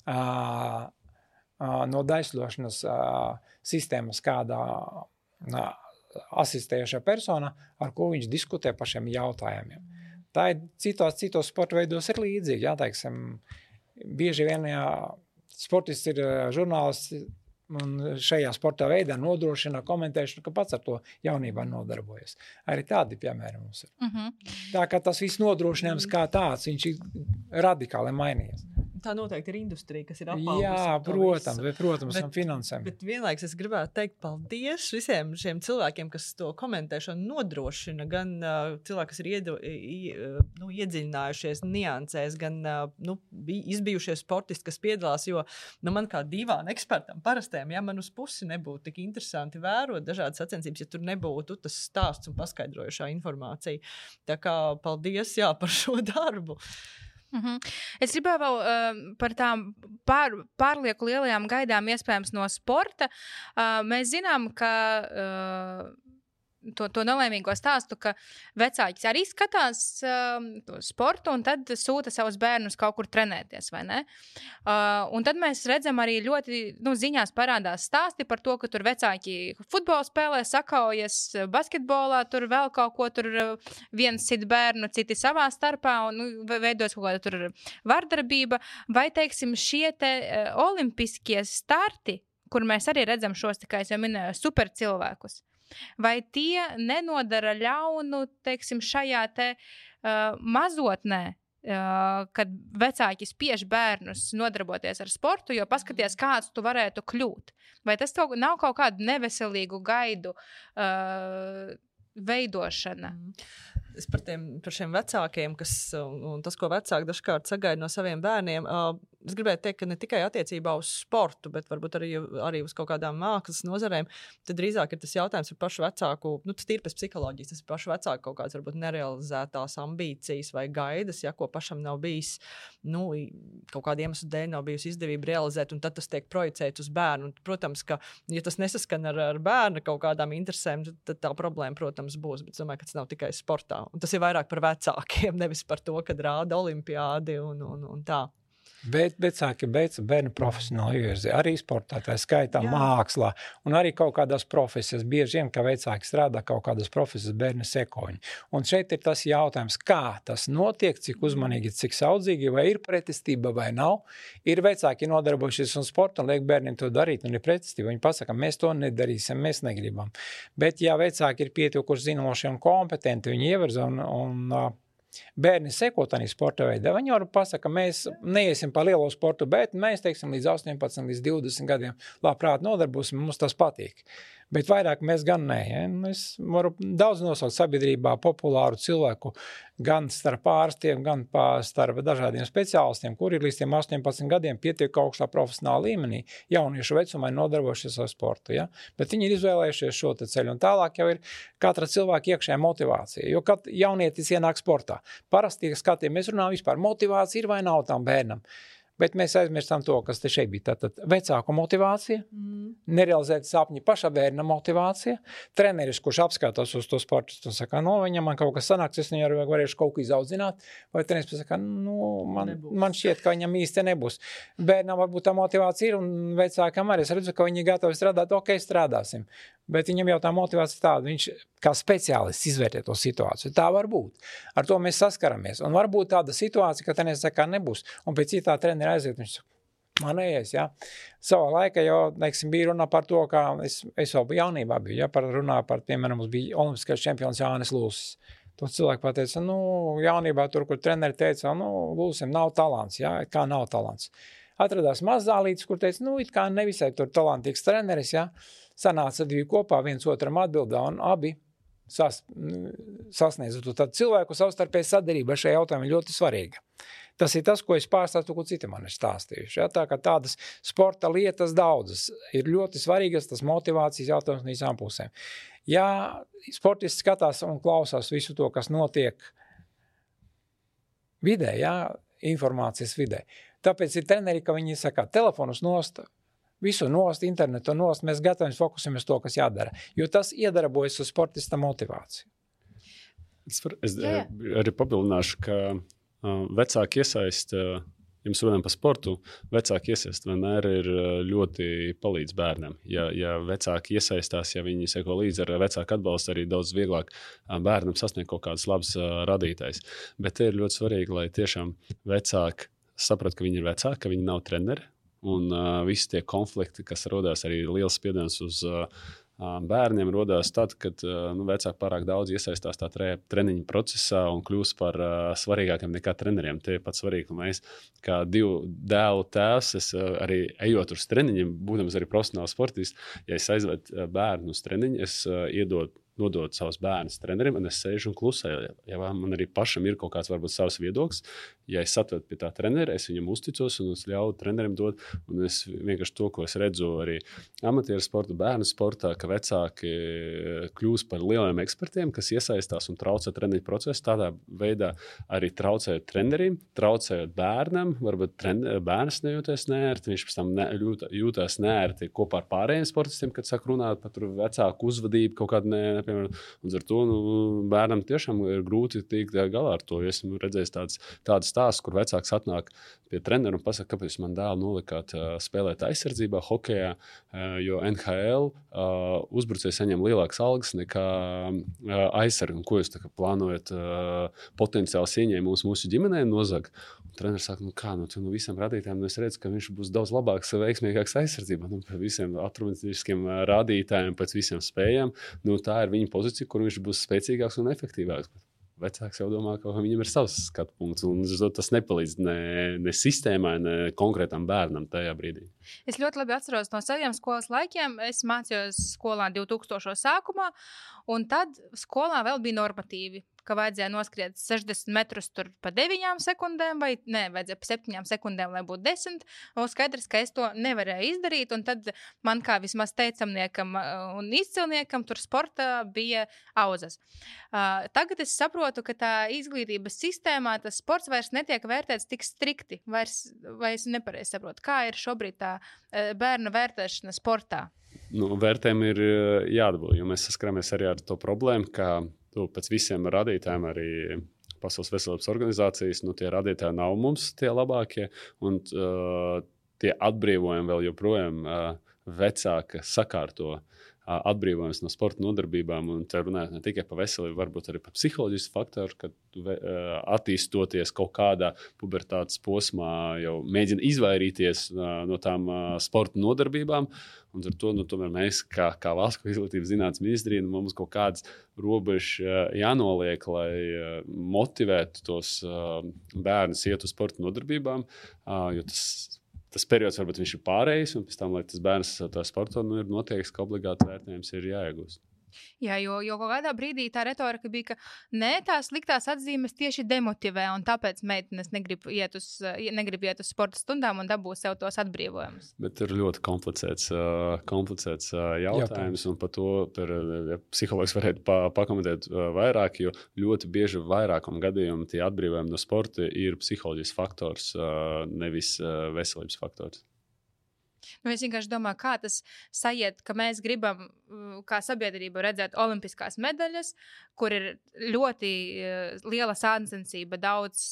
Speaker 3: no daļslošanas sistēmas kādā asistējošā persona, ar ko viņš diskutē par šiem jautājumiem. Tā ir citos sporta veidos ir līdzīgi, jā, teiksim, bieži vien sportists ir žurnālists, un šajā sportā veidā nodrošina komentēšanu, ka pats ar to jaunībā nodarbojas. Arī tādi, piemēram, mums ir. Tā kā tas viss nodrošinājums kā tāds, viņš ir radikāli mainījies.
Speaker 2: Tā noteikti ir industrija, kas ir apaugusi.
Speaker 3: Jā, protams, un finansēm.
Speaker 2: Bet vienlaiks es gribētu teikt paldies visiem šiem cilvēkiem, kas to komentēšanu nodrošina, gan cilvēki, kas ir iedziļinājušies niansēs, gan izbijušie sportisti, kas piedalās, jo man kā divām ekspertam parastiem, ja man uz pusi nebūtu tik interesanti vērot dažādas sacensības, ja tur nebūtu tas stāsts un paskaidrojušā informācija. Tā kā paldies, par šo darbu.
Speaker 1: Es gribēju vēl par tām pārlieku lielajām gaidām iespējams no sporta. Mēs zinām, ka to nelaimīgo stāstu, ka vecāki arī skatās to sportu un tad sūta savus bērnus kaut kur trenēties, vai ne? Un tad mēs redzam arī ļoti, ziņās parādās stāsti par to, ka tur vecāki futbolu spēlē, sakaujas basketbolā, tur vēl kaut ko, tur viens sit bērnu, citi savā starpā un veidos kaut kāda tur vardarbība. Vai, teiksim, šie te olimpiskie starti, kur mēs arī redzam šos, tikai es jau minēju, super cilvēkus, vai tie nenodara ļaunu, teiksim, šajā te mazotnē, kad vecāki spiež bērnus nodarboties ar sportu, jo paskaties, kāds tu varētu kļūt. Vai tas nav kaut kādu neveselīgu gaidu veidošana?
Speaker 2: Es par šiem vecākiem, un tas, ko vecāki dažkārt sagaida no saviem bērniem, es gribētu teikt, ka ne tikai attiecībā uz sportu, bet varbūt arī uz kaut kādām mākslas nozarēm, tad drīzāk ir tas jautājums par pašu vecāku, tas tīri pēc psiholoģijas, tas ir pašu vecāku kaut kāds varbūt nerealizētās ambīcijas vai gaidas, ko pašam nav bijis, kaut kādu iemeslu dēļ nav bijusi izdevība realizēt, un tad tas tiek projicēts uz bērnu. Un, protams, ka, ja tas nesaskan ar bērna kaut kādām interesēm, tad tā problēma, protams, būs, bet es domāju, ka tas nav tikai sportā. Un tas ir vairāk par vecākiem, nevis par to, kad rāda olimpiādi un tā.
Speaker 3: Bet vecāki beidz bērnu profesionāli ievirzi arī sportā, tā skaitā mākslā un arī kaut kādās profesijas. Bieži vien, ka vecāki strādā kaut kādas profesijas bērni sekoņi. Un šeit ir tas jautājums, kā tas notiek, cik uzmanīgi, cik saudzīgi, vai ir pretestība vai nav. Ir vecāki nodarbojušies un sportu un liek bērniem to darīt, un ir pretestība. Viņi pasaka, mēs to nedarīsim, mēs negribam. Bet ja vecāki ir pietiekoši zinoši un kompetenti, viņi ievirza un bērni seko tādā sporta veidā. Viņi var pasaka, mēs neiesim pa lielo sportu, bet mēs, teiksim, līdz 18, līdz 20 gadiem labprāt nodarbosim, mums tas patīk. Bet vairāk mēs gan nē. Ja? Es varu daudz nosaukt sabiedrībā populāru cilvēku, gan starp ārstiem, gan starp dažādiem speciālistiem, kuri ir līdz tiem 18 gadiem pietiek augstā profesionāla līmenī, jauniešu vecumā nodarbojušies ar sportu. Ja? Bet viņi ir izvēlējušies šo ceļu. Un tālāk jau ir katra cilvēka iekšējā motivācija. Jo kad jaunietis ienāk sportā, parasti skatiem, mēs runājam vispār, motivācija ir vai nav tam bērnam. Bet mēs aizmirstam to, kas te šeit bija. Tātad vecāku motivācija, nerealizēta sapņi paša bērna motivācija, treneris, kurš apskatās uz to sportu, un saka, viņam man kaut kas sanāks, es viņu varēšu kaut ko izaudzināt, vai treneris pasaka, man šķiet, ka viņam īsti nebūs. Bērnam varbūt tā motivācija ir, un vecākam arī es redzu, ka viņi gatavi strādāt, ok, strādāsim. Bet viņam jau tā motivācija tāda, viņš kā speciālists izvērtē to situāciju. Tā var būt. Ar to mēs saskaramies. Un var būt tāda situācija, ka treneris saka, nebūs. Un pēc citā trenera aiziet, viņš saka, manējais, ja. Savā laikā jau, bija runa par to, kā es vēl jaunībā biju, ja, runāju par, piemēram, mums bija olimpiskais čempions Jānis Lūsis. To cilvēku pateica, jaunībā tur, kur treneri teica, Lūsim nav talants, ja, kā nav talants. Atradās mazdālītis, kur teica, it kā nevisai tur talantīgs treneris, ja. Sanāca divi kopā, viens otram atbildā, un abi sasniedz. Tad cilvēku savstarpēja sadarība šajā jautājumā ļoti svarīga. Tas ir tas, ko es pārstāstu, ko citi man ir stāstījuši. Ja? Tā kā tādas sporta lietas daudzas ir ļoti svarīgas, tas motivācijas jautājums no visām pusēm. Ja sportists skatās un klausās visu to, kas notiek vidē, ja? Informācijas vidē. Tāpēc ir treneri, ka viņi saka, telefonus nost, visu nost, internetu nost, mēs gatavi fokusimies to, kas jādara. Jo tas iedarbojas uz sportista motivāciju.
Speaker 5: Es arī papildināšu, ka vecāki iesaist, ja mēs runājam par sportu, vecāki iesaist vienmēr ir ļoti palīdz bērnam. Ja vecāki iesaistās, ja viņi seko līdzi ar vecāku atbalstu, arī daudz vieglāk bērnam sasniegt kaut kādas labas radītājs. Bet te ir ļoti svarīgi, lai tiešām vecāki saprat, ka viņi ir vecāki, ka viņi nav treneri. un visi tie konflikti, kas rodās, arī liels spiediens uz bērniem rodās tad, kad vecāki pārāk daudz iesaistās tā treniņa procesā un kļūst par svarīgākiem nekā treneriem. Tie ir pat svarīgi, ka mēs, kā divu dēlu tēvs, es arī ejot uz treniņiem, būdams arī profesionāls sportists, ja es aizvedu bērnu uz treniņu, es nodot savus bērnus treneriem, un es sēžu un klusēju. Ja man arī pašam ir kaut kāds varbūt savs viedoklis, ja es atvedu pie tā trenera, es viņam uzticos un es ļauju trenerim dot, un es vienkārši to, ko es redzu arī amatieru sporta, bērnu sportā, ka vecāki kļūst par lieliem ekspertiem, kas iesaistās un traucē treniņu procesu, tādā veidā arī traucējot trenerim, traucējot bērnam, varbūt bērns nejūties neērti, viņš pēc tam jūtās neērti kopā ar pārējiem sportistiem, kad sāk runāt par vecāku uzvedību, kaut kādu piemēram, un ar to bērnam tiešām ir grūti tikt galā ar to. Esmu redzējis tādas stāstus, kur vecāks atnāk pie trenera un pasaka, kāpēc man dēlu nolikāt spēlēt aizsardzībā, hokejā, jo NHL uzbrucēji saņem lielākas algas nekā aizsargi. Un ko jūs plānojat potenciāls ieņēmums mūsu ģimenē nozagt? Treneris saka, no visiem radītājiem es redzu, ka viņš būs daudz labāks, veiksmīgāks aizsardzībā. Pēc visiem atrumētiskiem rādītājiem, pēc visiem spējām, tā ir viņa pozīcija, kur viņš būs spēcīgāks un efektīvāks. Vecāks jau domā, ka viņam ir savs skatu punkts, un tas nepalīdz ne sistēmai, ne konkrētam bērnam tajā brīdī.
Speaker 1: Es ļoti labi atceros no saviem skolas laikiem. Es mācījos skolā 2000. sākumā, un tad skolā vēl bija normatīvi, ka vajadzēja noskriet 60 metrus tur pa 9 sekundēm, vai ne, vajadzēja pa 7 sekundēm, lai būtu 10. Un skaidrs, ka es to nevarēju izdarīt, un tad man kā vismaz teicamniekam un izcilniekam tur sportā bija auzas. Tagad es saprotu, ka tā izglītības sistēmā tas sports vairs netiek vērtēts tik strikti, vai es nepareizi saprotu. Kā ir šobrīd tā bērnu vērtēšana sportā?
Speaker 5: Vērtējumi ir jādabū, jo mēs saskaramies arī ar to problēmu, ka pēc visiem rādītājiem arī Pasaules veselības organizācijas, tie rādītāji nav mums tie labākie, un tie atbrīvojumi vēl joprojām vecāka sakārto atbrīvojums no sporta nodarbībām, un te runājot ne tikai par veselību, varbūt arī par psiholoģisku faktoru, kad attīstoties kaut kādā pubertātes posmā, jau mēģina izvairīties no tām sporta nodarbībām, un ar to tomēr mēs, kā valsts izglītības zinātnes ministrija, mums kaut kādas robežas jānoliek, lai motivētu tos bērnus iet uz sporta nodarbībām, jo tas periods varbūt viņš ir pārējis, un pēc tam, lai tas bērns tā sporto, ir noteikts, ka obligāti vērtējums ir jāiegūst.
Speaker 1: Jā, jo kaut kādā brīdī tā retorika bija, ka tās sliktās atzīmes tieši demotivē, un tāpēc meitenes negrib iet uz sporta stundām un dabū sev tos atbrīvojumus.
Speaker 5: Bet ir ļoti komplicēts jautājums, un par to psihologs varētu pakomentēt vairāk, jo ļoti bieži vairākam gadījumu tie atbrīvojumi no sporta ir psiholoģisks faktors, nevis veselības faktors.
Speaker 1: Es vienkārši domāju, kā tas sajiet, ka mēs gribam kā sabiedrība redzēt olimpiskās medaļas, kur ir ļoti liela sāncensība, daudz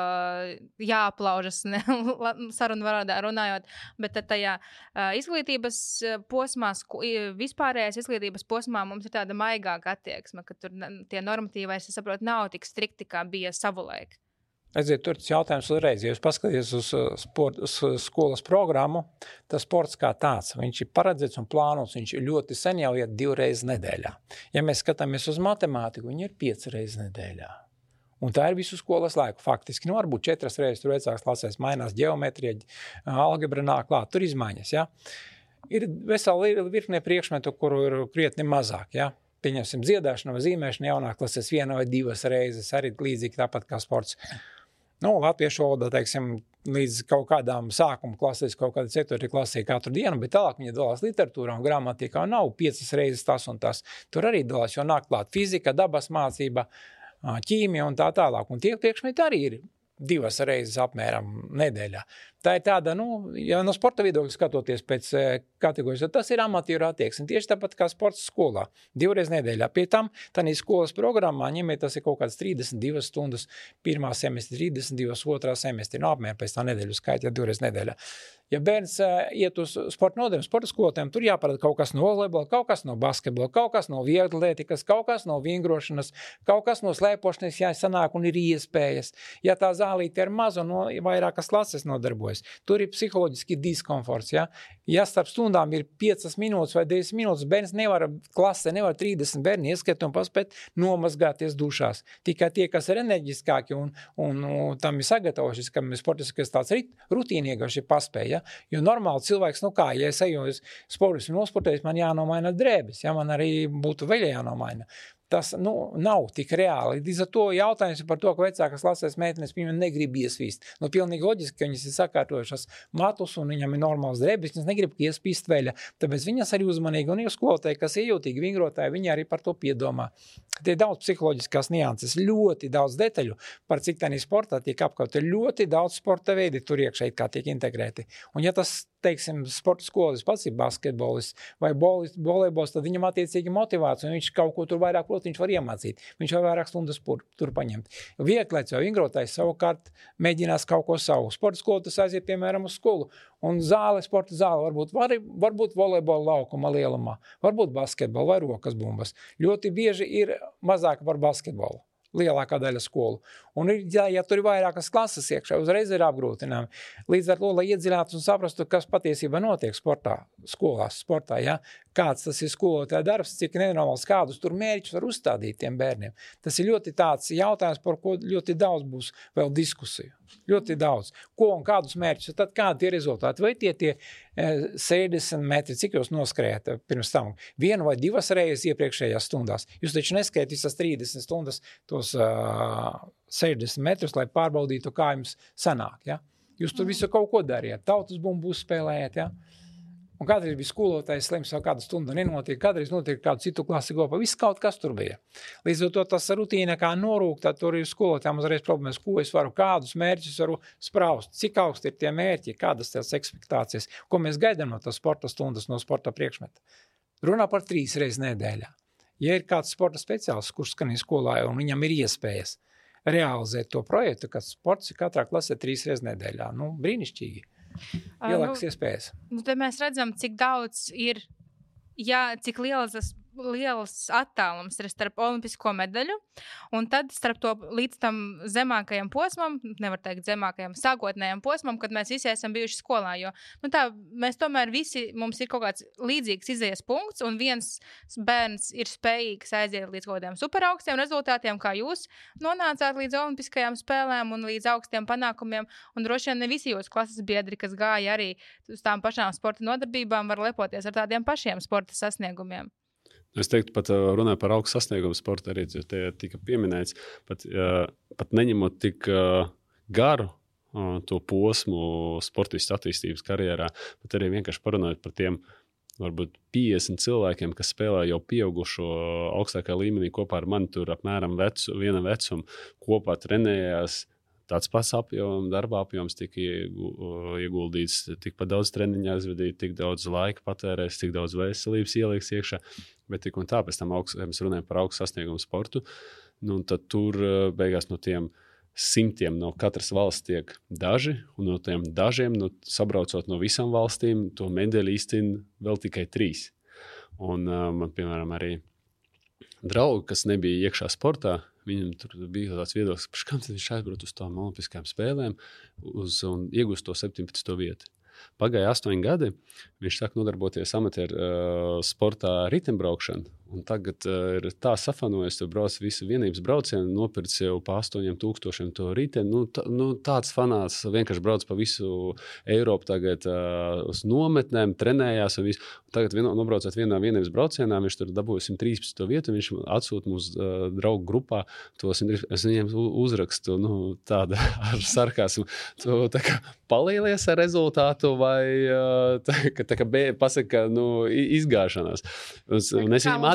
Speaker 1: jāaplaužas sarunu valodā runājot, bet tad tajā izglītības posmā, vispārējās izglītības posmā mums ir tāda maigāka attieksme, ka tur tie normatīvi, es saprotu, nav tik strikti, kā bija savulaik.
Speaker 3: Redziet, tur tas jautājums uzreiz, ja jūs paskaties uz skolas programmu, tas sports kā tāds, viņš ir paredzēts un plānots, viņš ļoti sen jau iet 2 reizes nedēļā. Ja mēs skatāmies uz matemātiku, viņi ir 5 reizes nedēļā. Un tā ir visu skolas laiku. Faktiski, varbūt 4 reizes tur vecāks klasēs mainās ģeometrija, algebra nāk klāt, tur izmaiņas, ja. Ir vesela virkne priekšmetu, kuru ir krietni mazāk, ja. Pieņemsim dziedāšanu vai zīmēšanu jaunāk klases 1 vai 2 reizes, arī līdzīgi tāpat kā sports. Latviešu valodā, teiksim, līdz kaut kādām sākuma klasēs, kaut kāda 4. klasē katru dienu, bet tālāk viņa dalās literatūrā un gramatikā nav 5 reizes tas un tas. Tur arī dalās, jo nāk klāt fizika, dabas mācība, ķīmija un tā tālāk. Un tie priekšmeti arī ir 2 reizes apmēram nedēļā. Tā ir tāda, ja no sporta viedokļa skatoties pēc kategorijas, tas ir amatieru attieksme. Tieši tāpat kā sports skolā, 2 reizes nedēļā. Pie tam, tā skolas programmā, ņemiet, tas ir kaut kāds 32 stundas, 1. semestri, 32, 2. semestri, apmēram pēc tā nedēļu skaita, 2 reizes nedēļā. Ja bērns iet uz sporta nodarbībām, sporta skolotājiem, tur jāparāda kaut kas no volejbola, kaut kas no basketbola, kaut kas no vieglatlētikas, kaut kas no vingrošanas, kaut kas no slēpošanas, ja sanāk un ir iespējas. Ja tā zālīti ar mazu, vairākas klases nodarbojas. Tur ir psiholoģiski diskomforts, ja? Ja starp stundām ir 5 minūtes vai 10 minūtes, bērns nevar 30 bērni ieskatīt un paspēt nomazgāties dušās. Tikai tie, kas ir enerģiskāki un tam ir sagatavojušies, ka mēs sportiski, kas tāds rutīnīgāši paspēja, ja? Jo normāli cilvēks, ja es eju uz sportiski nosportējis, man jānomaina drēbes, ja? Man arī būtu vēl jānomaina. Tas nav tik reāli. Līdz ar to jautājums par to, ka vecākas klasēs meitenes viņam negrib iesvīst. Pilnīgi loģiski, ka viņas ir sakārtojušas matus un viņam ir normāls drēbes, viņas negrib iespīst veļa. Tāpēc viņas arī uzmanīgi un skolotāji, kas ir jūtīgi vingrotāji, viņi arī par to piedomā. Tie ir daudz psiholoģiskās nianses, ļoti daudz detaļu par cik tā sportā tiek apkaut. Ir ļoti daudz sporta veidi tur iekšēji, kā tiek integrēti. Un ja tas, teiksim, sporta skolas pats ir basketbolis vai volejbols, tad viņam attiecīgi motivācija, un viņš kaut ko tur vairāk, viņš var iemācīt. Viņš var vairāk stundas tur paņemt. Vieglēts vai vingrotājs savukārt mēģinās kaut ko savu. Sporta skolu tas aiziet, piemēram, uz skolu. Un sporta zāle varbūt volejbola laukuma lielumā, varbūt basketbola vai rokas bumbas. Ļoti bieži ir mazāk par basketbolu. Lielākā daļa skolu. Un ja tur ir vairākas klases iekšā, uzreiz ir apgrūtinājumi. Līdz ar to, lai iedziļinātu un saprastu, kas patiesībā notiek sportā, ja? Kāds tas ir skolotāja darbs, cik nenormāls, kādus tur mērķus var uzstādīt tiem bērniem. Tas ir ļoti tāds jautājums, par ko ļoti daudz būs vēl diskusiju. Ļoti daudz. Ko un kādus mērķus, tad kādi tie rezultāti? Vai tie 60 metri, cik jūs noskrējat pirms tam? 1 vai 2 reizes iepriekšējās stundās. Jūs taču neskriet visas 30 stundas tos 60 metrus, lai pārbaudītu, kā jums sanāk. Ja? Jūs tur visu kaut ko dariet. Tautas bumbu spēlējat, ja? Un kādreiz bija skolotājs slims, vai kāda stunda nenotiek, kādreiz notiek kādu citu klasi kopā, viss kaut kas tur bija. Līdz ar to tas rutīna kā norūk, tad tur ir skolotājiem uzreiz problēmas, ko es varu, kādus mērķus varu spraust, cik augsti ir tie mērķi, kādas tās ekspektācijas, ko mēs gaidām no tā sporta stundas, no sporta priekšmeta. Runā par 3 reizes nedēļā. Ja ir kāds sporta speciālists, kurš skanīja skolā, un viņam ir iespējas realizēt to projektu, ka sports ir katrā klasē 3 reizes nedēļā, brīnišķīgi. Ielākas iespējas.
Speaker 1: Tad mēs redzam, cik daudz ir, cik liels attālums ir starp olimpisko medaļu, un tad starp to līdz tam zemākajam posmam, nevar teikt zemākajam, sākotnējam posmam, kad mēs visi esam bijuši skolā, jo mēs tomēr visi, mums ir kaut kāds līdzīgs izējas punkts, un viens bērns ir spējīgs aiziet līdz kaut kādiem superaugstiem rezultātiem, kā jūs nonācāt līdz olimpiskajām spēlēm un līdz augstiem panākumiem, un droši vien ne visi jūs klases biedri, kas gāja arī uz tām pašām sporta nodarbībām, var lepoties ar tādiem pašiem sporta sasniegumiem.
Speaker 5: Es teiktu, pat runāju par augstu sasniegumu sporta arī, jo te tika pieminēts, pat neņemot tik garu to posmu sportistu attīstības karjerā, bet arī vienkārši parunājot par tiem varbūt 50 cilvēkiem, kas spēlē jau pieaugušo augstākā līmenī kopā ar mani, tur apmēram viena vecuma, kopā trenējās. Tāds pats darba apjoms tika ieguldīts, tik pa daudz treniņā aizvedīt, tik daudz laika patērēs, tik daudz veselības ieliks iekšā, bet tik un tā, pēc tam mēs runājam par augstu sasniegumu sportu, tad tur beigās no tiem 100 no katras valsts tiek daži, un no tiem dažiem, sabraucot no visām valstīm, to medaļu īstina vēl tikai 3. Un man, piemēram, arī draugi, kas nebija iekšā sportā, viņam tur bija tāds viedoklis, par kam tad viņš aizbrauc uz tām olimpiskajām spēlēm un iegūst to 17. vietu. Pagāja 8 gadi, viņš sāk nodarboties amatieru sportā riteņbraukšanu, un tagad ir tā safanojies, tu brauc visu vienības braucienu, nopirc jau pa 8,000 to riteni, tāds fanāts vienkārši brauc pa visu Eiropu tagad uz nometnēm, trenējās un visu. Tagad nobraucot vienā vienības braucienā, viņš tur dabūja 113. vietu, viņš atsūta mums draugu grupā, es viņiem uzrakstu, tāda ar sarkasmu, tu tā kā palielies ar rezultātu vai tā kā pasaka, izgāšanās. Un es viņam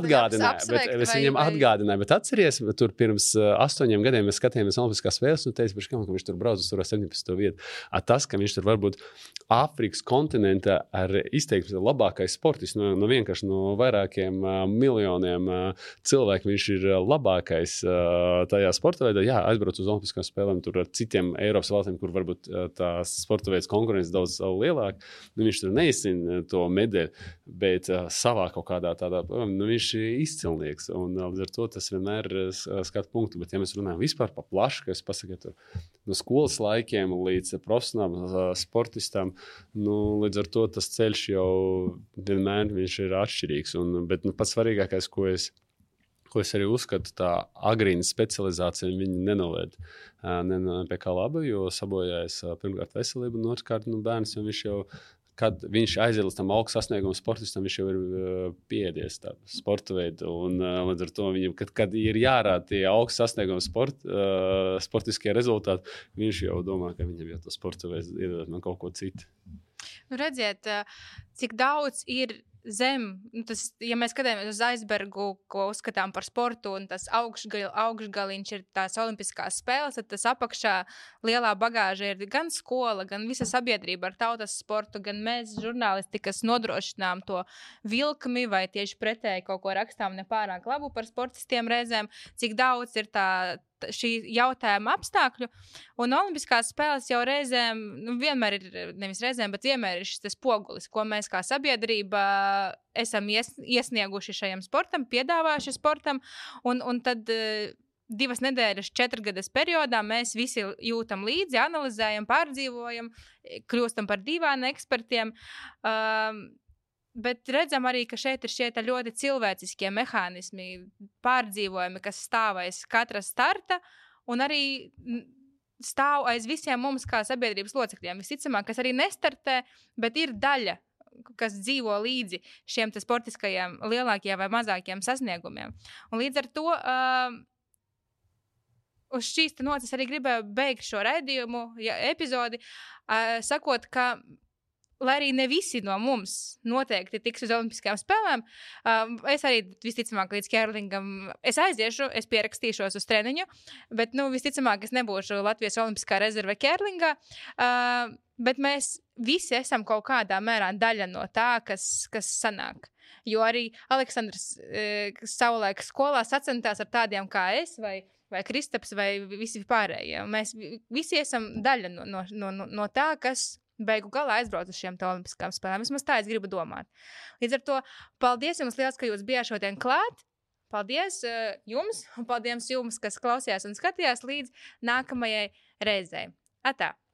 Speaker 5: atgādināju, bet atceries, tur pirms 8 gadiem mēs skatījāmies Olimpiskās spēles un teicu, ka viņš tur brauc uz 17. vietu. Tas, ka viņš tur varbūt Āfrikas kontinentā ar izteikti labākais sportists, vienkārši no vairākiem miljoniem cilvēku, viņš ir labākais tajā sporta veidā. Jā, aizbrauc uz Olimpiskām spēlēm tur ar citiem Eiropas valstīm, kur varbūt tās sporta veids konkurence daudz lielāk. Viņš tur neizcīna to medaļu, bet savā kaut kādā tādā, viņš ir izcilnieks. Un līdz ar to tas vienmēr ir skatu punktu. Bet ja mēs runājam vispār pa plašu, ka es pasaku, tur no skolas laikiem līdz profesionālam sportistam. Līdz ar to tas ceļš jau vienmēr ir atšķirīgs. Bet pats svarīgākais, ko es arī uzskatu, tā agrīna specializācija viņa nenoved pie kā laba, jo sabojājas pirmkārt veselību, un otrkārt bērns, jo viņš jau, kad viņš aiziet līdz tam augstu sasniegumu sportistam, viņš jau ir pieedies tādu sporta veidu. Un līdz ar to viņam, kad ir jārāda tie augstu sasniegumu sportiskie rezultāti, viņš jau domā, ka viņam jau to sporta veids iedod man kaut ko citu.
Speaker 1: Redziet, cik daudz ir tas, ja mēs skatāmies uz aizbergu, ko uzskatām par sportu, un tas augšgaliņš ir tās olimpiskās spēles, tad tas apakšā lielā bagāža ir gan skola, gan visa sabiedrība ar tautas sportu, gan mēs, žurnālisti, kas nodrošinām to vilkmi vai tieši pretēji kaut ko rakstām nepārāk labu par sportistiem reizēm, cik daudz ir šī jautājuma apstākļu, un olimpiskās spēles jau reizēm, vienmēr ir, nevis reizēm, bet vienmēr ir šis spogulis, ko mēs kā sabiedrība esam iesnieguši šajam sportam, piedāvājuši sportam, un tad 2 nedēļas 4 gadas periodā mēs visi jūtam līdzi, analizējam, pārdzīvojam, kļūstam par dīvaini ekspertiem, bet redzam arī, ka šeit ir šie ļoti cilvēciskie mehānismi, pārdzīvojumi, kas stāv aiz katra starta, un arī stāv aiz visiem mums kā sabiedrības locekļiem. Visticamāk, kas arī nestartē, bet ir daļa, kas dzīvo līdzi šiem sportiskajiem lielākiem vai mazākiem sasniegumiem. Un līdz ar to uz šīs notas arī gribēju beigt šo raidījumu, epizodi, sakot, ka lai arī ne visi no mums noteikti tiks uz olimpiskajām spēlēm, es arī visticamāk līdz Kerlingam, es aiziešu, es pierakstīšos uz treniņu, bet, visticamāk, es nebūšu Latvijas olimpiskā rezerve Kerlingā, bet mēs visi esam kaut kādā mērā daļa no tā, kas sanāk. Jo arī Aleksandrs savulaik skolā sacentās ar tādiem kā es, vai Kristaps, vai visi pārējie. Mēs visi esam daļa no tā, kas beigu galā aizbrauc uz šiem olimpiskām spēlēm. Vismaz tā es gribu domāt. Līdz ar to paldies jums liels, ka jūs bijāt šodien klāt. Paldies jums, un paldies jums, kas klausījās un skatījās līdz nākamajai reizei. Atā!